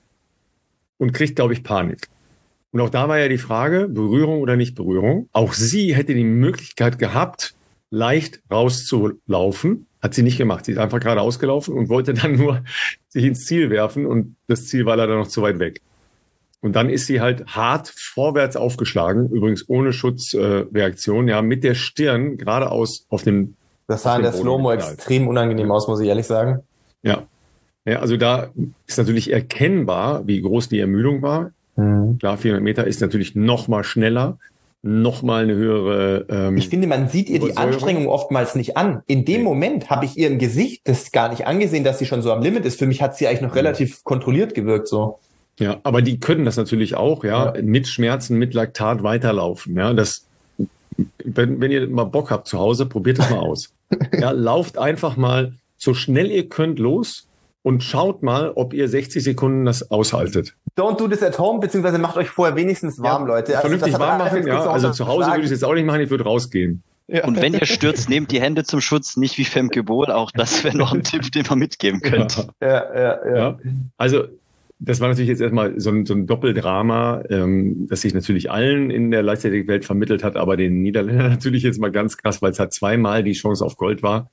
und kriegt, glaube ich, Panik. Und auch da war ja die Frage, Berührung oder nicht Berührung. Auch sie hätte die Möglichkeit gehabt, leicht rauszulaufen. Hat sie nicht gemacht. Sie ist einfach geradeaus gelaufen und wollte dann nur sich ins Ziel werfen und das Ziel war leider noch zu weit weg. Und dann ist sie halt hart vorwärts aufgeschlagen, übrigens ohne Schutzreaktion, ja, mit der Stirn geradeaus auf dem. Das sah in der Slow-Mo extrem unangenehm aus, muss ich ehrlich sagen. Ja. Ja, also da ist natürlich erkennbar, wie groß die Ermüdung war. Klar, 400 Meter ist natürlich noch mal schneller, noch mal eine höhere ich finde, man sieht ihr die Anstrengung oftmals nicht an. In dem Moment habe ich ihr im Gesicht das gar nicht angesehen, dass sie schon so am Limit ist. Für mich hat sie eigentlich noch relativ kontrolliert gewirkt so. Ja, aber die können das natürlich auch, ja, mit Schmerzen, mit Laktat weiterlaufen. Ja, das, wenn ihr mal Bock habt zu Hause, probiert das mal aus. Ja, lauft einfach mal so schnell ihr könnt los und schaut mal, ob ihr 60 Sekunden das aushaltet. Don't do this at home, beziehungsweise macht euch vorher wenigstens warm, Leute. Also vernünftig warm machen, ja. Also zu Hause würde ich es jetzt auch nicht machen, ich würde rausgehen. Ja. Und wenn ihr stürzt, nehmt die Hände zum Schutz, nicht wie Femke Bohl. Auch das wäre noch ein Tipp, den man mitgeben könnt. Ja. Also das war natürlich jetzt erstmal so ein Doppeldrama, das sich natürlich allen in der Leichtathletikwelt vermittelt hat, aber den Niederländern natürlich jetzt mal ganz krass, weil es halt zweimal die Chance auf Gold war.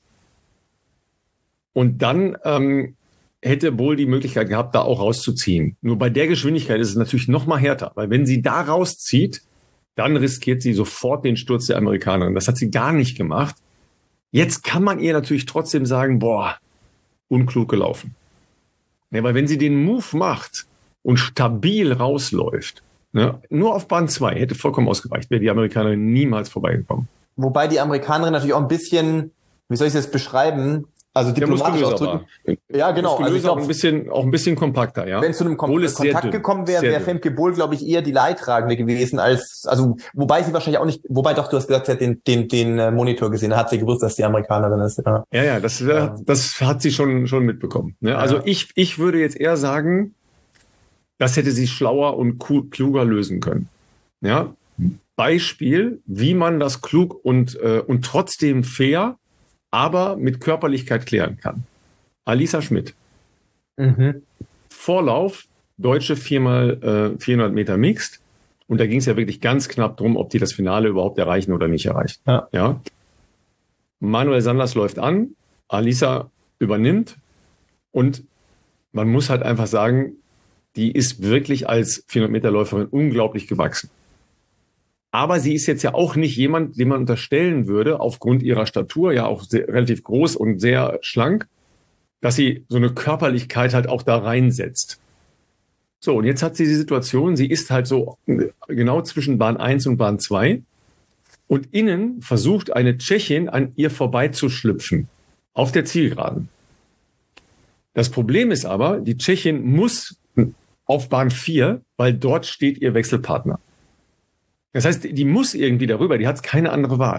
Und dann hätte Bohl die Möglichkeit gehabt, da auch rauszuziehen. Nur bei der Geschwindigkeit ist es natürlich noch mal härter, weil wenn sie da rauszieht, dann riskiert sie sofort den Sturz der Amerikanerin. Das hat sie gar nicht gemacht. Jetzt kann man ihr natürlich trotzdem sagen, boah, unklug gelaufen. Ja, weil wenn sie den Move macht und stabil rausläuft, ne, nur auf Bahn 2 hätte vollkommen ausgereicht, wäre die Amerikanerin niemals vorbeigekommen. Wobei die Amerikanerin natürlich auch ein bisschen, wie soll ich das beschreiben, also diplomatisch ausdrücken. Ja, genau. Also ich glaube, auch ein bisschen kompakter, ja. Wenn es zu einem Kontakt gekommen wäre, wäre Femke Bohl, glaube ich, eher die Leidtragende gewesen wobei sie wahrscheinlich auch nicht, du hast gesagt, sie hat den Monitor gesehen, da hat sie gewusst, dass die Amerikanerin ist. Ja, das hat sie schon mitbekommen. Ne? Ja. Also ich würde jetzt eher sagen, das hätte sie schlauer und kluger lösen können. Ja. Beispiel, wie man das klug und trotzdem fair, aber mit Körperlichkeit klären kann. Alisa Schmidt. Vorlauf, Deutsche 4x400 Meter Mixed. Und da ging es ja wirklich ganz knapp drum, ob die das Finale überhaupt erreichen oder nicht erreichen. Ja. Manuel Sanders läuft an, Alisa übernimmt. Und man muss halt einfach sagen, die ist wirklich als 400 Meter Läuferin unglaublich gewachsen. Aber sie ist jetzt ja auch nicht jemand, dem man unterstellen würde, aufgrund ihrer Statur, ja auch relativ groß und sehr schlank, dass sie so eine Körperlichkeit halt auch da reinsetzt. So, und jetzt hat sie die Situation, sie ist halt so genau zwischen Bahn 1 und Bahn 2 und innen versucht eine Tschechin an ihr vorbeizuschlüpfen auf der Zielgeraden. Das Problem ist aber, die Tschechin muss auf Bahn 4, weil dort steht ihr Wechselpartner. Das heißt, die muss irgendwie darüber, die hat keine andere Wahl.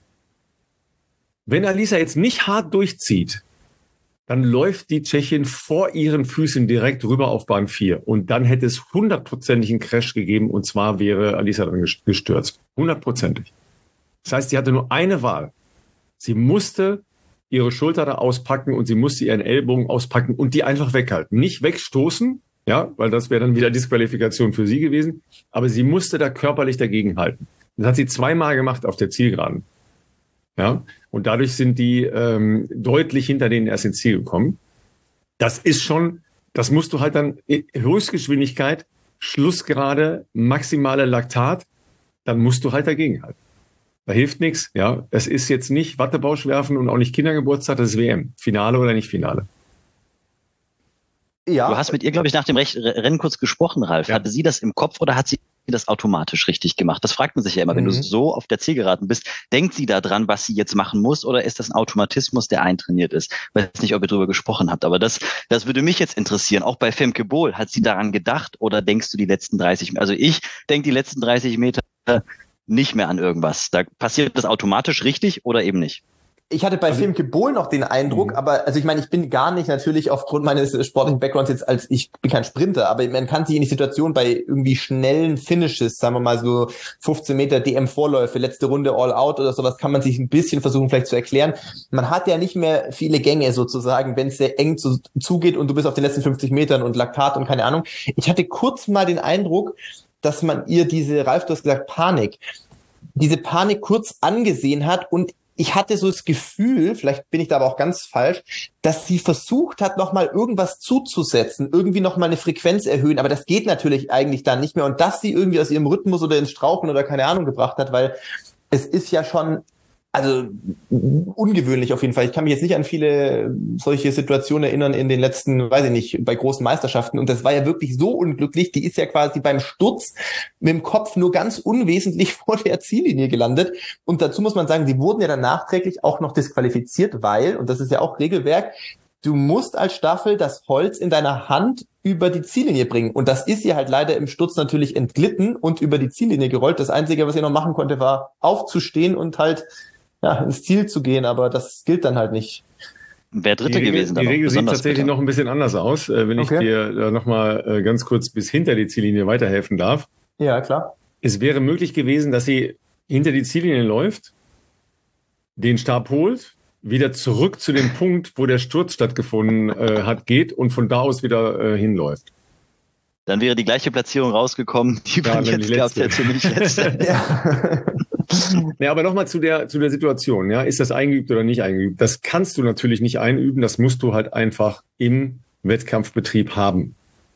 Wenn Alisa jetzt nicht hart durchzieht, dann läuft die Tschechin vor ihren Füßen direkt rüber auf Bahn 4. Und dann hätte es 100%igen Crash gegeben und zwar wäre Alisa dann gestürzt. 100%. Das heißt, sie hatte nur eine Wahl. Sie musste ihre Schulter da auspacken und sie musste ihren Ellbogen auspacken und die einfach weghalten. Nicht wegstoßen, ja, weil das wäre dann wieder Disqualifikation für sie gewesen. Aber sie musste da körperlich dagegenhalten. Das hat sie zweimal gemacht auf der Zielgeraden. Ja, und dadurch sind die deutlich hinter denen erst ins Ziel gekommen. Das musst du halt dann Höchstgeschwindigkeit, Schlussgerade, maximale Laktat, dann musst du halt dagegenhalten. Da hilft nichts, ja. Es ist jetzt nicht Wattebausch werfen und auch nicht Kindergeburtstag, das ist WM. Finale oder nicht Finale. Ja. Du hast mit ihr, glaube ich, nach dem Rennen kurz gesprochen, Ralf. Ja. Hatte sie das im Kopf oder hat sie das automatisch richtig gemacht? Das fragt man sich ja immer, wenn du so auf der Zielgeraden bist. Denkt sie da dran, was sie jetzt machen muss, oder ist das ein Automatismus, der eintrainiert ist? Ich weiß nicht, ob ihr darüber gesprochen habt, aber das würde mich jetzt interessieren. Auch bei Femke Bohl, hat sie daran gedacht oder denkst du die letzten 30 Meter? Also ich denke die letzten 30 Meter nicht mehr an irgendwas. Da passiert das automatisch richtig oder eben nicht? Ich hatte bei Femke Bohl noch den Eindruck, aber also ich meine, ich bin gar nicht natürlich aufgrund meines sportlichen Backgrounds jetzt ich bin kein Sprinter, aber man kann sich in die Situation bei irgendwie schnellen Finishes, sagen wir mal so 15 Meter DM-Vorläufe, letzte Runde All-Out oder sowas, kann man sich ein bisschen versuchen vielleicht zu erklären. Man hat ja nicht mehr viele Gänge sozusagen, wenn es sehr eng zugeht und du bist auf den letzten 50 Metern und Laktat und keine Ahnung. Ich hatte kurz mal den Eindruck, dass man ihr Ralf, du hast gesagt, diese Panik kurz angesehen hat und ich hatte so das Gefühl, vielleicht bin ich da aber auch ganz falsch, dass sie versucht hat, nochmal irgendwas zuzusetzen, irgendwie nochmal eine Frequenz erhöhen, aber das geht natürlich eigentlich dann nicht mehr und dass sie irgendwie aus ihrem Rhythmus oder ins Strauchen oder keine Ahnung gebracht hat, weil es ist ja schon, also ungewöhnlich auf jeden Fall. Ich kann mich jetzt nicht an viele solche Situationen erinnern in den letzten, weiß ich nicht, bei großen Meisterschaften. Und das war ja wirklich so unglücklich. Die ist ja quasi beim Sturz mit dem Kopf nur ganz unwesentlich vor der Ziellinie gelandet. Und dazu muss man sagen, die wurden ja dann nachträglich auch noch disqualifiziert, weil, und das ist ja auch Regelwerk, du musst als Staffel das Holz in deiner Hand über die Ziellinie bringen. Und das ist ihr halt leider im Sturz natürlich entglitten und über die Ziellinie gerollt. Das Einzige, was ihr noch machen konnte, war aufzustehen und halt ins Ziel zu gehen, aber das gilt dann halt nicht. Wäre Dritte gewesen. Die Regel sieht tatsächlich noch ein bisschen anders aus, wenn ich dir nochmal ganz kurz bis hinter die Ziellinie weiterhelfen darf. Ja, klar. Es wäre möglich gewesen, dass sie hinter die Ziellinie läuft, den Stab holt, wieder zurück zu dem Punkt, wo der Sturz stattgefunden hat, geht und von da aus wieder hinläuft. Dann wäre die gleiche Platzierung rausgekommen, die man jetzt gehabt hätte, nämlich letzte. Ja, aber nochmal zu der Situation. Ja, ist das eingeübt oder nicht eingeübt? Das kannst du natürlich nicht einüben. Das musst du halt einfach im Wettkampfbetrieb haben.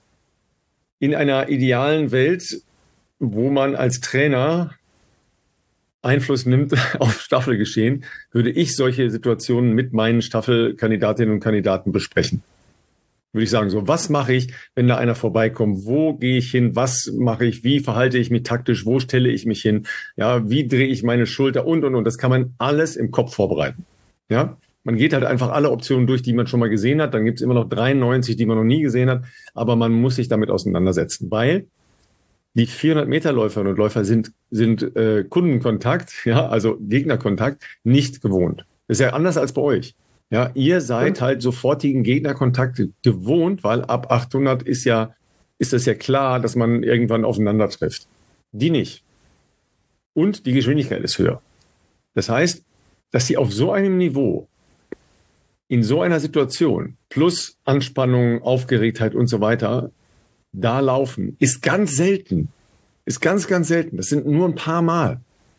In einer idealen Welt, wo man als Trainer Einfluss nimmt auf Staffelgeschehen, würde ich solche Situationen mit meinen Staffelkandidatinnen und Kandidaten besprechen. Würde ich sagen, so, was mache ich, wenn da einer vorbeikommt? Wo gehe ich hin? Was mache ich? Wie verhalte ich mich taktisch? Wo stelle ich mich hin? Ja, wie drehe ich meine Schulter? Und. Das kann man alles im Kopf vorbereiten. Ja, man geht halt einfach alle Optionen durch, die man schon mal gesehen hat. Dann gibt es immer noch 93, die man noch nie gesehen hat. Aber man muss sich damit auseinandersetzen, weil die 400-Meter-Läuferinnen und Läufer sind Kundenkontakt, ja, also Gegnerkontakt, nicht gewohnt. Das ist ja anders als bei euch. Ja, ihr seid halt sofortigen Gegnerkontakt gewohnt, weil ab 800 ist das ja klar, dass man irgendwann aufeinander trifft. Die nicht. Und die Geschwindigkeit ist höher. Das heißt, dass sie auf so einem Niveau, in so einer Situation, plus Anspannung, Aufgeregtheit und so weiter, da laufen, ist ganz selten. Ist ganz, ganz selten. Das sind nur ein paar Mal.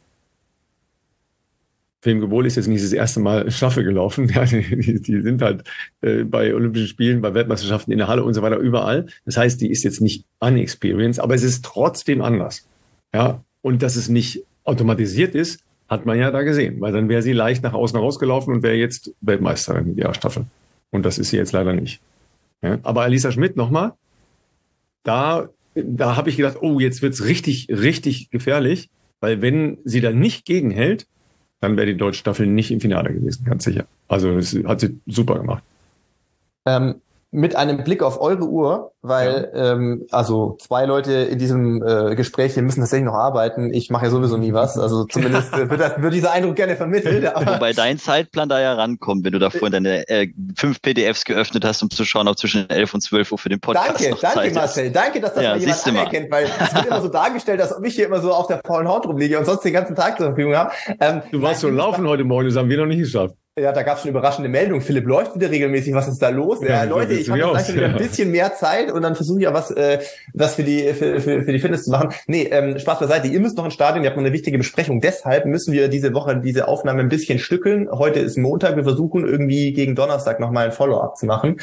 Femke Bohl ist jetzt nicht das erste Mal Staffel gelaufen. Ja, die sind halt bei Olympischen Spielen, bei Weltmeisterschaften in der Halle und so weiter überall. Das heißt, die ist jetzt nicht unexperienced, aber es ist trotzdem anders. Ja, und dass es nicht automatisiert ist, hat man ja da gesehen, weil dann wäre sie leicht nach außen rausgelaufen und wäre jetzt Weltmeisterin in ihrer Staffel. Und das ist sie jetzt leider nicht. Ja, aber Alisa Schmidt nochmal, da habe ich gedacht, oh, jetzt wird's richtig, richtig gefährlich, weil wenn sie da nicht gegenhält, dann wäre die deutsche Staffel nicht im Finale gewesen, ganz sicher. Also das hat sie super gemacht. Mit einem Blick auf eure Uhr, weil also zwei Leute in diesem Gespräch, wir müssen tatsächlich noch arbeiten. Ich mache ja sowieso nie was. Also zumindest wird dieser Eindruck gerne vermittelt. Wobei dein Zeitplan da ja rankommt, wenn du da vorhin deine 5 PDFs geöffnet hast, um zu schauen, ob zwischen 11 und 12 Uhr für den Podcast noch Zeit Danke Marcel. ist. Danke, dass das mal jemand anerkennt, weil es wird immer so dargestellt, als ob ich hier immer so auf der faulen Haut rumliege und sonst den ganzen Tag zur Verfügung habe. Du warst so laufen heute Morgen, das haben wir noch nicht geschafft. Ja, da gab es schon überraschende Meldung. Philipp läuft wieder regelmäßig. Was ist da los? Ja, Leute, ich habe jetzt langsam wieder ein bisschen mehr Zeit und dann versuche ich ja was für die Fitness zu machen. Nee, Spaß beiseite. Ihr müsst noch ins Stadion. Ihr habt noch eine wichtige Besprechung. Deshalb müssen wir diese Woche diese Aufnahme ein bisschen stückeln. Heute ist Montag. Wir versuchen irgendwie gegen Donnerstag nochmal ein Follow-up zu machen.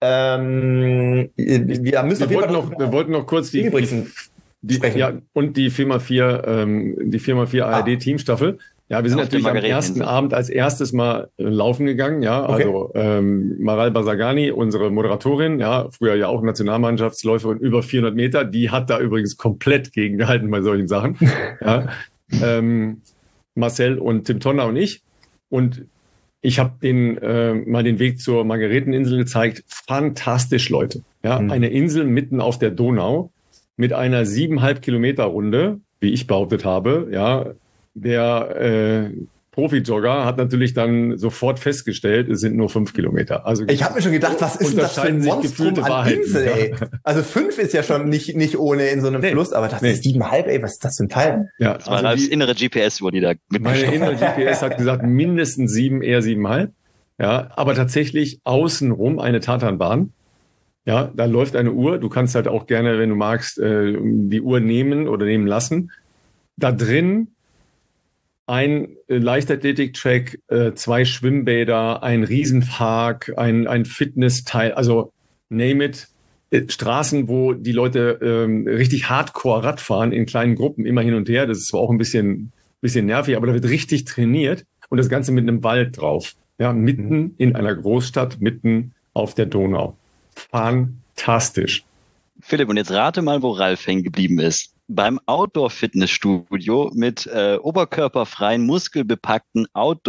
Wir wollten noch kurz die ja, und die 4x4 ARD-Teamstaffel. Ja, wir sind natürlich am ersten Abend als erstes mal laufen gegangen, ja, also Maral Basagani, unsere Moderatorin, ja, früher ja auch Nationalmannschaftsläuferin über 400 Meter, die hat da übrigens komplett gegengehalten bei solchen Sachen, ja, Marcel und Tim Tonner und ich, und ich habe denen mal den Weg zur Margareteninsel gezeigt, fantastisch, Leute, ja, eine Insel mitten auf der Donau mit einer 7,5 Kilometer Runde, wie ich behauptet habe, ja. Der Profi-Jogger hat natürlich dann sofort festgestellt, es sind nur 5 Kilometer. Also ich habe mir schon gedacht, was ist denn das für ein Monstrum an Insel, ey? Also 5 ist ja schon nicht ohne in so einem Fluss, aber das ist 7,5, ey, was ist das für ein Teil? Ja, das war das innere GPS, wo die da meine innere GPS hat gesagt, mindestens 7, eher 7,5. Ja, aber tatsächlich außenrum eine Tatanbahn. Ja, da läuft eine Uhr. Du kannst halt auch gerne, wenn du magst, die Uhr nehmen oder nehmen lassen. Da drin ein Leichtathletik-Track, 2 Schwimmbäder, ein Riesenpark, ein Fitnessteil, also name it. Straßen, wo die Leute richtig hardcore Rad fahren in kleinen Gruppen, immer hin und her. Das ist zwar auch ein bisschen nervig, aber da wird richtig trainiert und das Ganze mit einem Wald drauf. Ja, mitten in einer Großstadt, mitten auf der Donau. Fantastisch. Philipp, und jetzt rate mal, wo Ralf hängen geblieben ist. Beim Outdoor-Fitnessstudio mit oberkörperfreien, muskelbepackten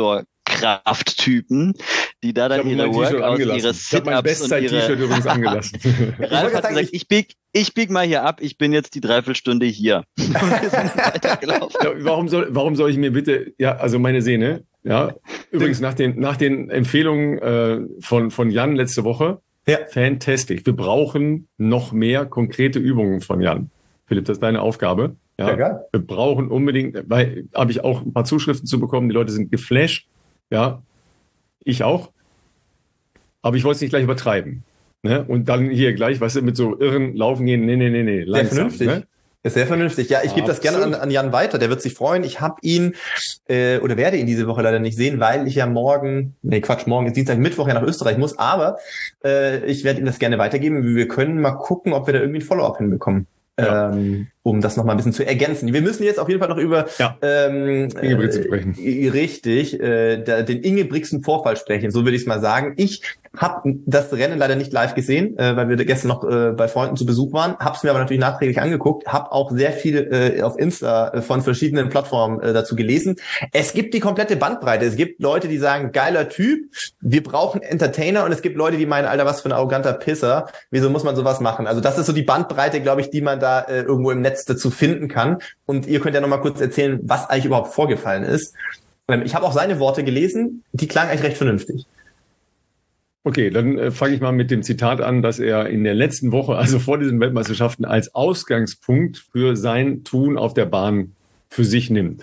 Outdoor-Krafttypen, die da dann ihre Workouts, ihre Sit-Ups ich habe mein Bestzeit-T-Shirt übrigens angelassen. Ralf hat gesagt, ich bieg mal hier ab, ich bin jetzt die Dreiviertelstunde hier. Und wir sind weitergelaufen. Ja, warum soll ich mir bitte, ja, also meine Sehne, ja, übrigens nach den Empfehlungen von Jan letzte Woche, fantastisch. Wir brauchen noch mehr konkrete Übungen von Jan. Philipp, das ist deine Aufgabe. Ja, wir brauchen unbedingt, weil habe ich auch ein paar Zuschriften zu bekommen, die Leute sind geflasht. Ja, ich auch. Aber ich wollte es nicht gleich übertreiben. Ne? Und dann hier gleich, weißt du, mit so irren Laufen gehen. Nee. Langsam, sehr vernünftig. Ne? Ist sehr vernünftig. Ja, ich gebe das gerne an Jan weiter. Der wird sich freuen. Ich habe ihn oder werde ihn diese Woche leider nicht sehen, weil ich ja morgen ist Dienstag, Mittwoch ja nach Österreich muss. Aber ich werde ihm das gerne weitergeben. Wir können mal gucken, ob wir da irgendwie ein Follow-up hinbekommen. Ja. Um das nochmal ein bisschen zu ergänzen. Wir müssen jetzt auf jeden Fall noch über Ingebrigtsen sprechen. Richtig, den Ingebrigtsen-Vorfall sprechen, so würde ich es mal sagen. Ich habe das Rennen leider nicht live gesehen, weil wir gestern noch bei Freunden zu Besuch waren, habe es mir aber natürlich nachträglich angeguckt, habe auch sehr viel auf Insta von verschiedenen Plattformen dazu gelesen. Es gibt die komplette Bandbreite. Es gibt Leute, die sagen, geiler Typ, wir brauchen Entertainer, und es gibt Leute, die meinen, Alter, was für ein arroganter Pisser, wieso muss man sowas machen? Also das ist so die Bandbreite, glaube ich, die man da irgendwo im Netz dazu finden kann. Und ihr könnt ja nochmal kurz erzählen, was eigentlich überhaupt vorgefallen ist. Ich habe auch seine Worte gelesen, die klangen eigentlich recht vernünftig. Okay, dann fange ich mal mit dem Zitat an, dass er in der letzten Woche, also vor diesen Weltmeisterschaften, als Ausgangspunkt für sein Tun auf der Bahn für sich nimmt.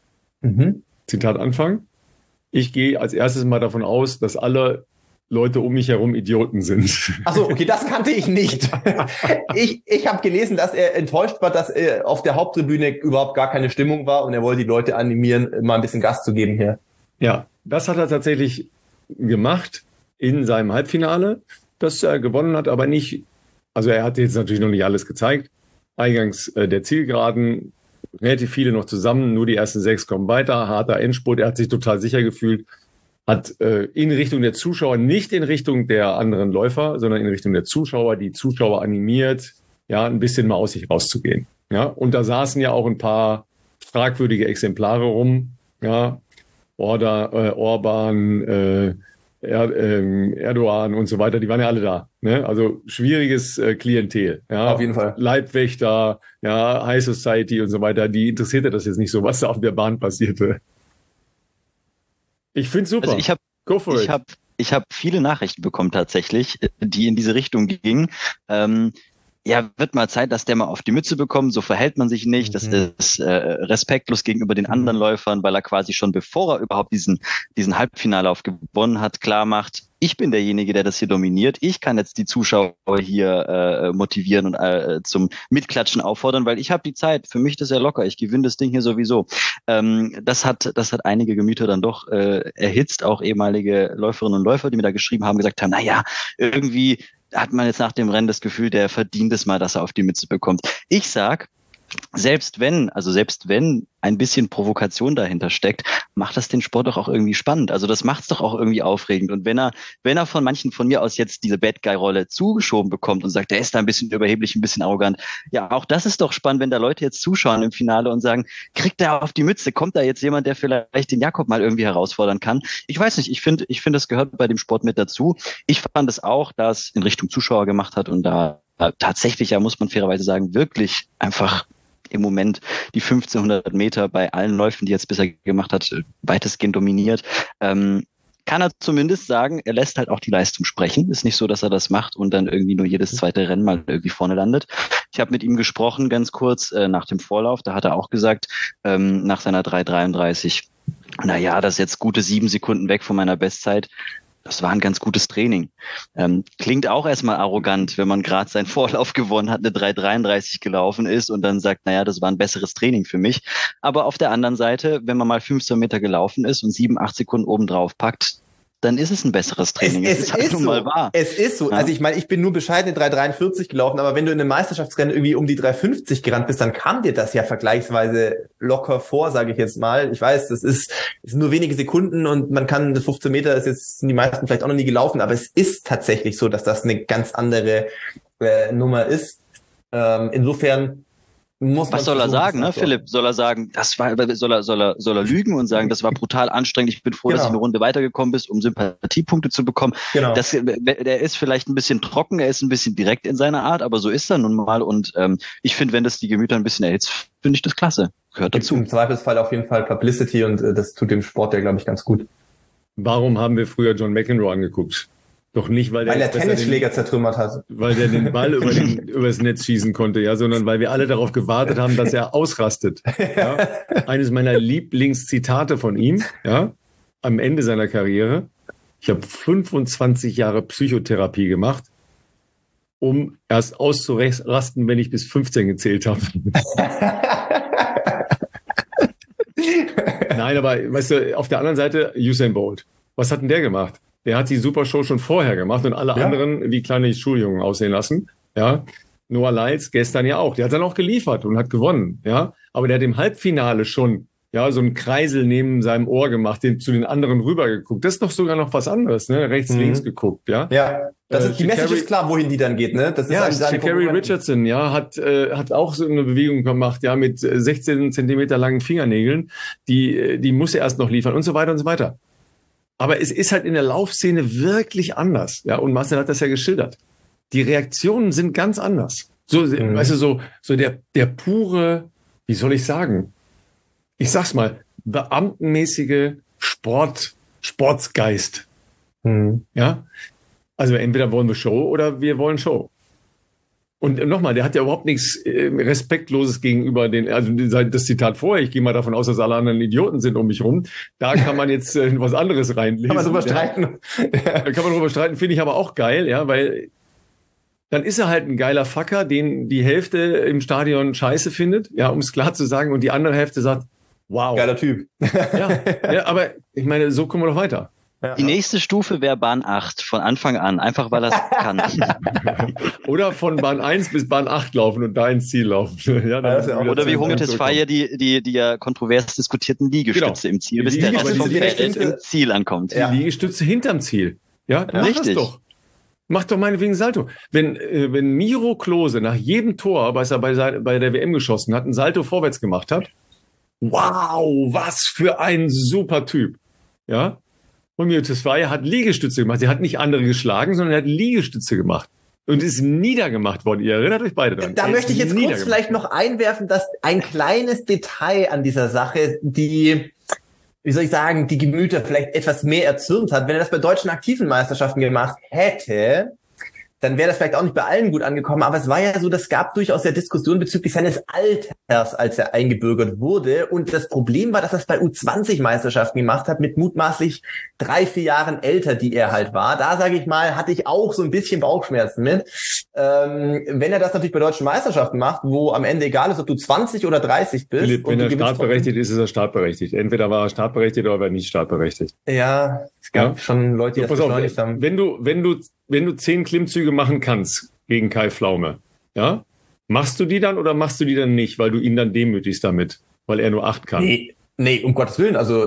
Zitat Anfang. Ich gehe als erstes mal davon aus, dass alle Leute um mich herum Idioten sind. Ach so, okay, das kannte ich nicht. Ich habe gelesen, dass er enttäuscht war, dass auf der Haupttribüne überhaupt gar keine Stimmung war und er wollte die Leute animieren, mal ein bisschen Gas zu geben hier. Ja, das hat er tatsächlich gemacht in seinem Halbfinale, das er gewonnen hat, aber nicht, also er hat jetzt natürlich noch nicht alles gezeigt. Eingangs der Zielgeraden, relativ viele noch zusammen, nur die ersten 6 kommen weiter, harter Endspurt, er hat sich total sicher gefühlt, hat in Richtung der Zuschauer, nicht in Richtung der anderen Läufer, sondern in Richtung der Zuschauer, die Zuschauer animiert, ja, ein bisschen mal aus sich rauszugehen. Ja, und da saßen ja auch ein paar fragwürdige Exemplare rum, ja, Orban, Erdogan und so weiter, die waren ja alle da. Ne? Also schwieriges Klientel. Ja? Auf jeden Fall. Leibwächter, ja, High Society und so weiter, die interessierte das jetzt nicht so, was da auf der Bahn passierte. Ich finde super. Also ich hab viele Nachrichten bekommen tatsächlich, die in diese Richtung gingen. Ja, wird mal Zeit, dass der mal auf die Mütze bekommt, so verhält man sich nicht, das ist respektlos gegenüber den anderen Läufern, weil er quasi schon bevor er überhaupt diesen Halbfinallauf gewonnen hat, klar macht, ich bin derjenige, der das hier dominiert, ich kann jetzt die Zuschauer hier motivieren und zum Mitklatschen auffordern, weil ich habe die Zeit, für mich ist das ja locker, ich gewinne das Ding hier sowieso. Das hat einige Gemüter dann doch erhitzt, auch ehemalige Läuferinnen und Läufer, die mir da geschrieben haben, gesagt haben, naja, irgendwie hat man jetzt nach dem Rennen das Gefühl, der verdient es mal, dass er auf die Mütze bekommt. Ich sag, selbst wenn ein bisschen Provokation dahinter steckt, macht das den Sport doch auch irgendwie spannend. Also das macht's doch auch irgendwie aufregend. Und wenn er von manchen von mir aus jetzt diese Bad Guy-Rolle zugeschoben bekommt und sagt, der ist da ein bisschen überheblich, ein bisschen arrogant, ja, auch das ist doch spannend, wenn da Leute jetzt zuschauen im Finale und sagen, kriegt er auf die Mütze, kommt da jetzt jemand, der vielleicht den Jakob mal irgendwie herausfordern kann? Ich weiß nicht, ich finde, das gehört bei dem Sport mit dazu. Ich fand es auch, da es in Richtung Zuschauer gemacht hat und da tatsächlich, ja, muss man fairerweise sagen, wirklich einfach im Moment die 1500 Meter bei allen Läufen, die er jetzt bisher gemacht hat, weitestgehend dominiert. Kann er zumindest sagen, er lässt halt auch die Leistung sprechen. Ist nicht so, dass er das macht und dann irgendwie nur jedes zweite Rennen mal irgendwie vorne landet. Ich habe mit ihm gesprochen, ganz kurz, nach dem Vorlauf. Da hat er auch gesagt, nach seiner 3:33, naja, das ist jetzt gute 7 Sekunden weg von meiner Bestzeit. das war ein ganz gutes Training. Klingt auch erstmal arrogant, wenn man gerade seinen Vorlauf gewonnen hat, eine 3,33 gelaufen ist und dann sagt, naja, das war ein besseres Training für mich. Aber auf der anderen Seite, wenn man mal 15 Meter gelaufen ist und 7, 8 Sekunden obendrauf packt, dann ist es ein besseres Training. Es ist halt nun mal wahr. Es ist so. Ja. Also ich meine, ich bin nur bescheidene 3,43 gelaufen, aber wenn du in einem Meisterschaftsrennen irgendwie um die 3,50 gerannt bist, dann kam dir das ja vergleichsweise locker vor, sage ich jetzt mal. Ich weiß, das ist nur wenige Sekunden und man kann 15 Meter, ist jetzt sind die meisten vielleicht auch noch nie gelaufen, aber es ist tatsächlich so, dass das eine ganz andere Nummer ist. Insofern was soll er sagen, ne, Philipp? Soll er sagen, soll er lügen und sagen, das war brutal anstrengend, ich bin froh, dass ich eine Runde weitergekommen bin, um Sympathiepunkte zu bekommen. Genau. Der ist vielleicht ein bisschen trocken, er ist ein bisschen direkt in seiner Art, aber so ist er nun mal und ich finde, wenn das die Gemüter ein bisschen erhitzt, finde ich das klasse. Gehört dazu. Im Zweifelsfall auf jeden Fall Publicity und das tut dem Sport ja, glaube ich, ganz gut. Warum haben wir früher John McEnroe angeguckt? Doch nicht, weil der Tennisschläger zertrümmert hat. Weil der den Ball übers Netz schießen konnte, ja, sondern weil wir alle darauf gewartet haben, dass er ausrastet. Ja? Eines meiner Lieblingszitate von ihm, ja, am Ende seiner Karriere. Ich habe 25 Jahre Psychotherapie gemacht, um erst auszurasten, wenn ich bis 15 gezählt habe. Nein, aber weißt du, auf der anderen Seite Usain Bolt. Was hat denn der gemacht? Der hat die Supershow schon vorher gemacht und alle anderen wie kleine Schuljungen aussehen lassen. Ja, Noah Lyles gestern ja auch. Der hat dann auch geliefert und hat gewonnen. Ja, aber der hat im Halbfinale schon so einen Kreisel neben seinem Ohr gemacht, zu den anderen rübergeguckt. Das ist doch sogar noch was anderes, ne? Rechts, links geguckt, ja. Ja, das ist die Message ist klar, wohin die dann geht, ne? Das ist Sha'Carri Richardson, hat auch so eine Bewegung gemacht, ja, mit 16 Zentimeter langen Fingernägeln. Die muss er erst noch liefern und so weiter und so weiter. Aber es ist halt in der Laufszene wirklich anders. Ja, und Marcel hat das ja geschildert. Die Reaktionen sind ganz anders. Weißt du, so der pure, wie soll ich sagen? Ich sag's mal, beamtenmäßige Sportsgeist. Ja? Also entweder wollen wir Show oder wir wollen Show. Und nochmal, der hat ja überhaupt nichts Respektloses gegenüber das Zitat vorher, ich gehe mal davon aus, dass alle anderen Idioten sind um mich rum. Da kann man jetzt was anderes reinlesen. Kann man drüber streiten. Da kann man drüber streiten, finde ich aber auch geil, ja, weil dann ist er halt ein geiler Fucker, den die Hälfte im Stadion scheiße findet, ja, um es klar zu sagen, und die andere Hälfte sagt, wow. Geiler Typ. Ja, aber ich meine, so kommen wir doch weiter. Die nächste Stufe wäre Bahn 8 von Anfang an, einfach weil er es kann. Oder von Bahn 1 bis Bahn 8 laufen und da ins Ziel laufen. Ja, oder wie Humio Tesfaye die ja kontrovers diskutierten Liegestütze im Ziel, bis der Rest vom Feld im Ziel ankommt. Die Liegestütze hinterm Ziel. Ja, mach das doch. Mach doch meinetwegen Salto. Wenn Miro Klose nach jedem Tor, was er bei der WM geschossen hat, ein Salto vorwärts gemacht hat, wow, was für ein super Typ. Ja, Humio Tesfaye hat Liegestütze gemacht. Er hat nicht andere geschlagen, sondern er hat Liegestütze gemacht und ist niedergemacht worden. Ihr erinnert euch beide daran. Da möchte ich jetzt kurz vielleicht noch einwerfen, dass ein kleines Detail an dieser Sache, die Gemüter vielleicht etwas mehr erzürnt hat. Wenn er das bei deutschen aktiven Meisterschaften gemacht hätte, dann wäre das vielleicht auch nicht bei allen gut angekommen. Aber es war ja so, das gab durchaus ja Diskussionen bezüglich seines Alters, als er eingebürgert wurde. Und das Problem war, dass er es bei U20-Meisterschaften gemacht hat, mit mutmaßlich 3-4 Jahren älter, die er halt war. Da, sage ich mal, hatte ich auch so ein bisschen Bauchschmerzen mit. Wenn er das natürlich bei deutschen Meisterschaften macht, wo am Ende egal ist, ob du 20 oder 30 bist. Philipp, wenn er startberechtigt ist, ist er startberechtigt. Entweder war er startberechtigt oder war er nicht startberechtigt. Ja, es gab schon Leute, die das beschleunigt haben. Wenn du 10 Klimmzüge machen kannst gegen Kai Pflaume, ja, machst du die dann oder machst du die dann nicht, weil du ihn dann demütigst damit, weil er nur 8 kann? Nee, um Gottes Willen, also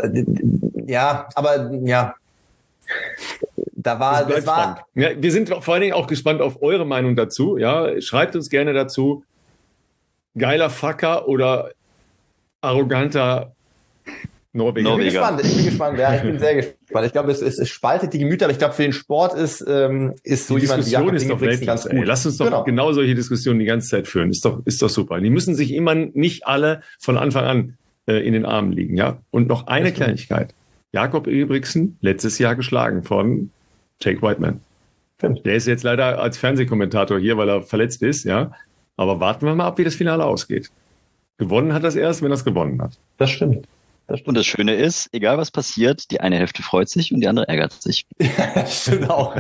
das war. Ja, wir sind vor allen Dingen auch gespannt auf eure Meinung dazu. Ja, schreibt uns gerne dazu. Geiler Fucker oder arroganter Norweger. Ich bin gespannt. Ja, ich bin sehr gespannt. Ich glaube, es spaltet die Gemüter, aber ich glaube, für den Sport ist so die jemand wie Diskussion ist doch ganz gut. Lass uns doch genau solche Diskussionen die ganze Zeit führen. Ist doch super. Die müssen sich immer nicht alle von Anfang an in den Armen liegen. Ja. Und noch eine Kleinigkeit. Jakob Ingebrigtsen, letztes Jahr geschlagen von Jake Whiteman. Der ist jetzt leider als Fernsehkommentator hier, weil er verletzt ist, ja. Aber warten wir mal ab, wie das Finale ausgeht. Gewonnen hat er es erst, wenn er es gewonnen hat. Das stimmt. Und das Schöne ist, egal was passiert, die eine Hälfte freut sich und die andere ärgert sich. Stimmt auch.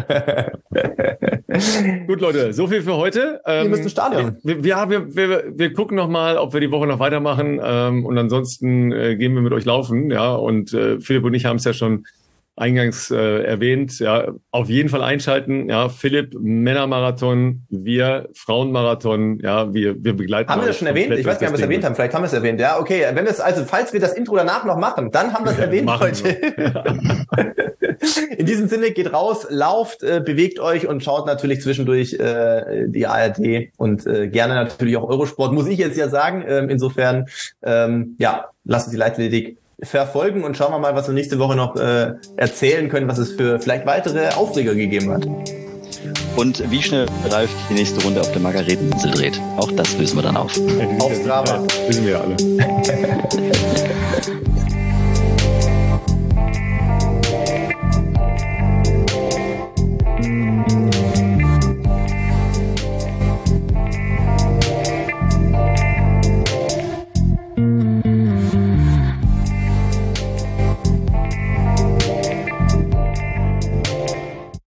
Gut, Leute, so viel für heute. Ihr müsst ins Stadion. Wir gucken nochmal, ob wir die Woche noch weitermachen. Und ansonsten gehen wir mit euch laufen. Ja, und Philipp und ich haben es ja schon eingangs erwähnt. Ja, auf jeden Fall einschalten. Ja, Philipp, Männermarathon, wir Frauenmarathon. Ja, wir begleiten. Haben wir das schon erwähnt? Ich weiß gar nicht, ob wir es erwähnt haben. Vielleicht haben wir es erwähnt. Ja, okay. Falls wir das Intro danach noch machen, dann haben wir es erwähnt heute. In diesem Sinne, geht raus, lauft, bewegt euch und schaut natürlich zwischendurch die ARD und gerne natürlich auch Eurosport, muss ich jetzt ja sagen. Insofern, lasst uns die Leitledig verfolgen und schauen wir mal, was wir nächste Woche noch erzählen können, was es für vielleicht weitere Aufreger gegeben hat. Und wie schnell Ralf die nächste Runde auf der Margareteninsel dreht. Auch das lösen wir dann auf. Auf Strava. Wissen wir alle.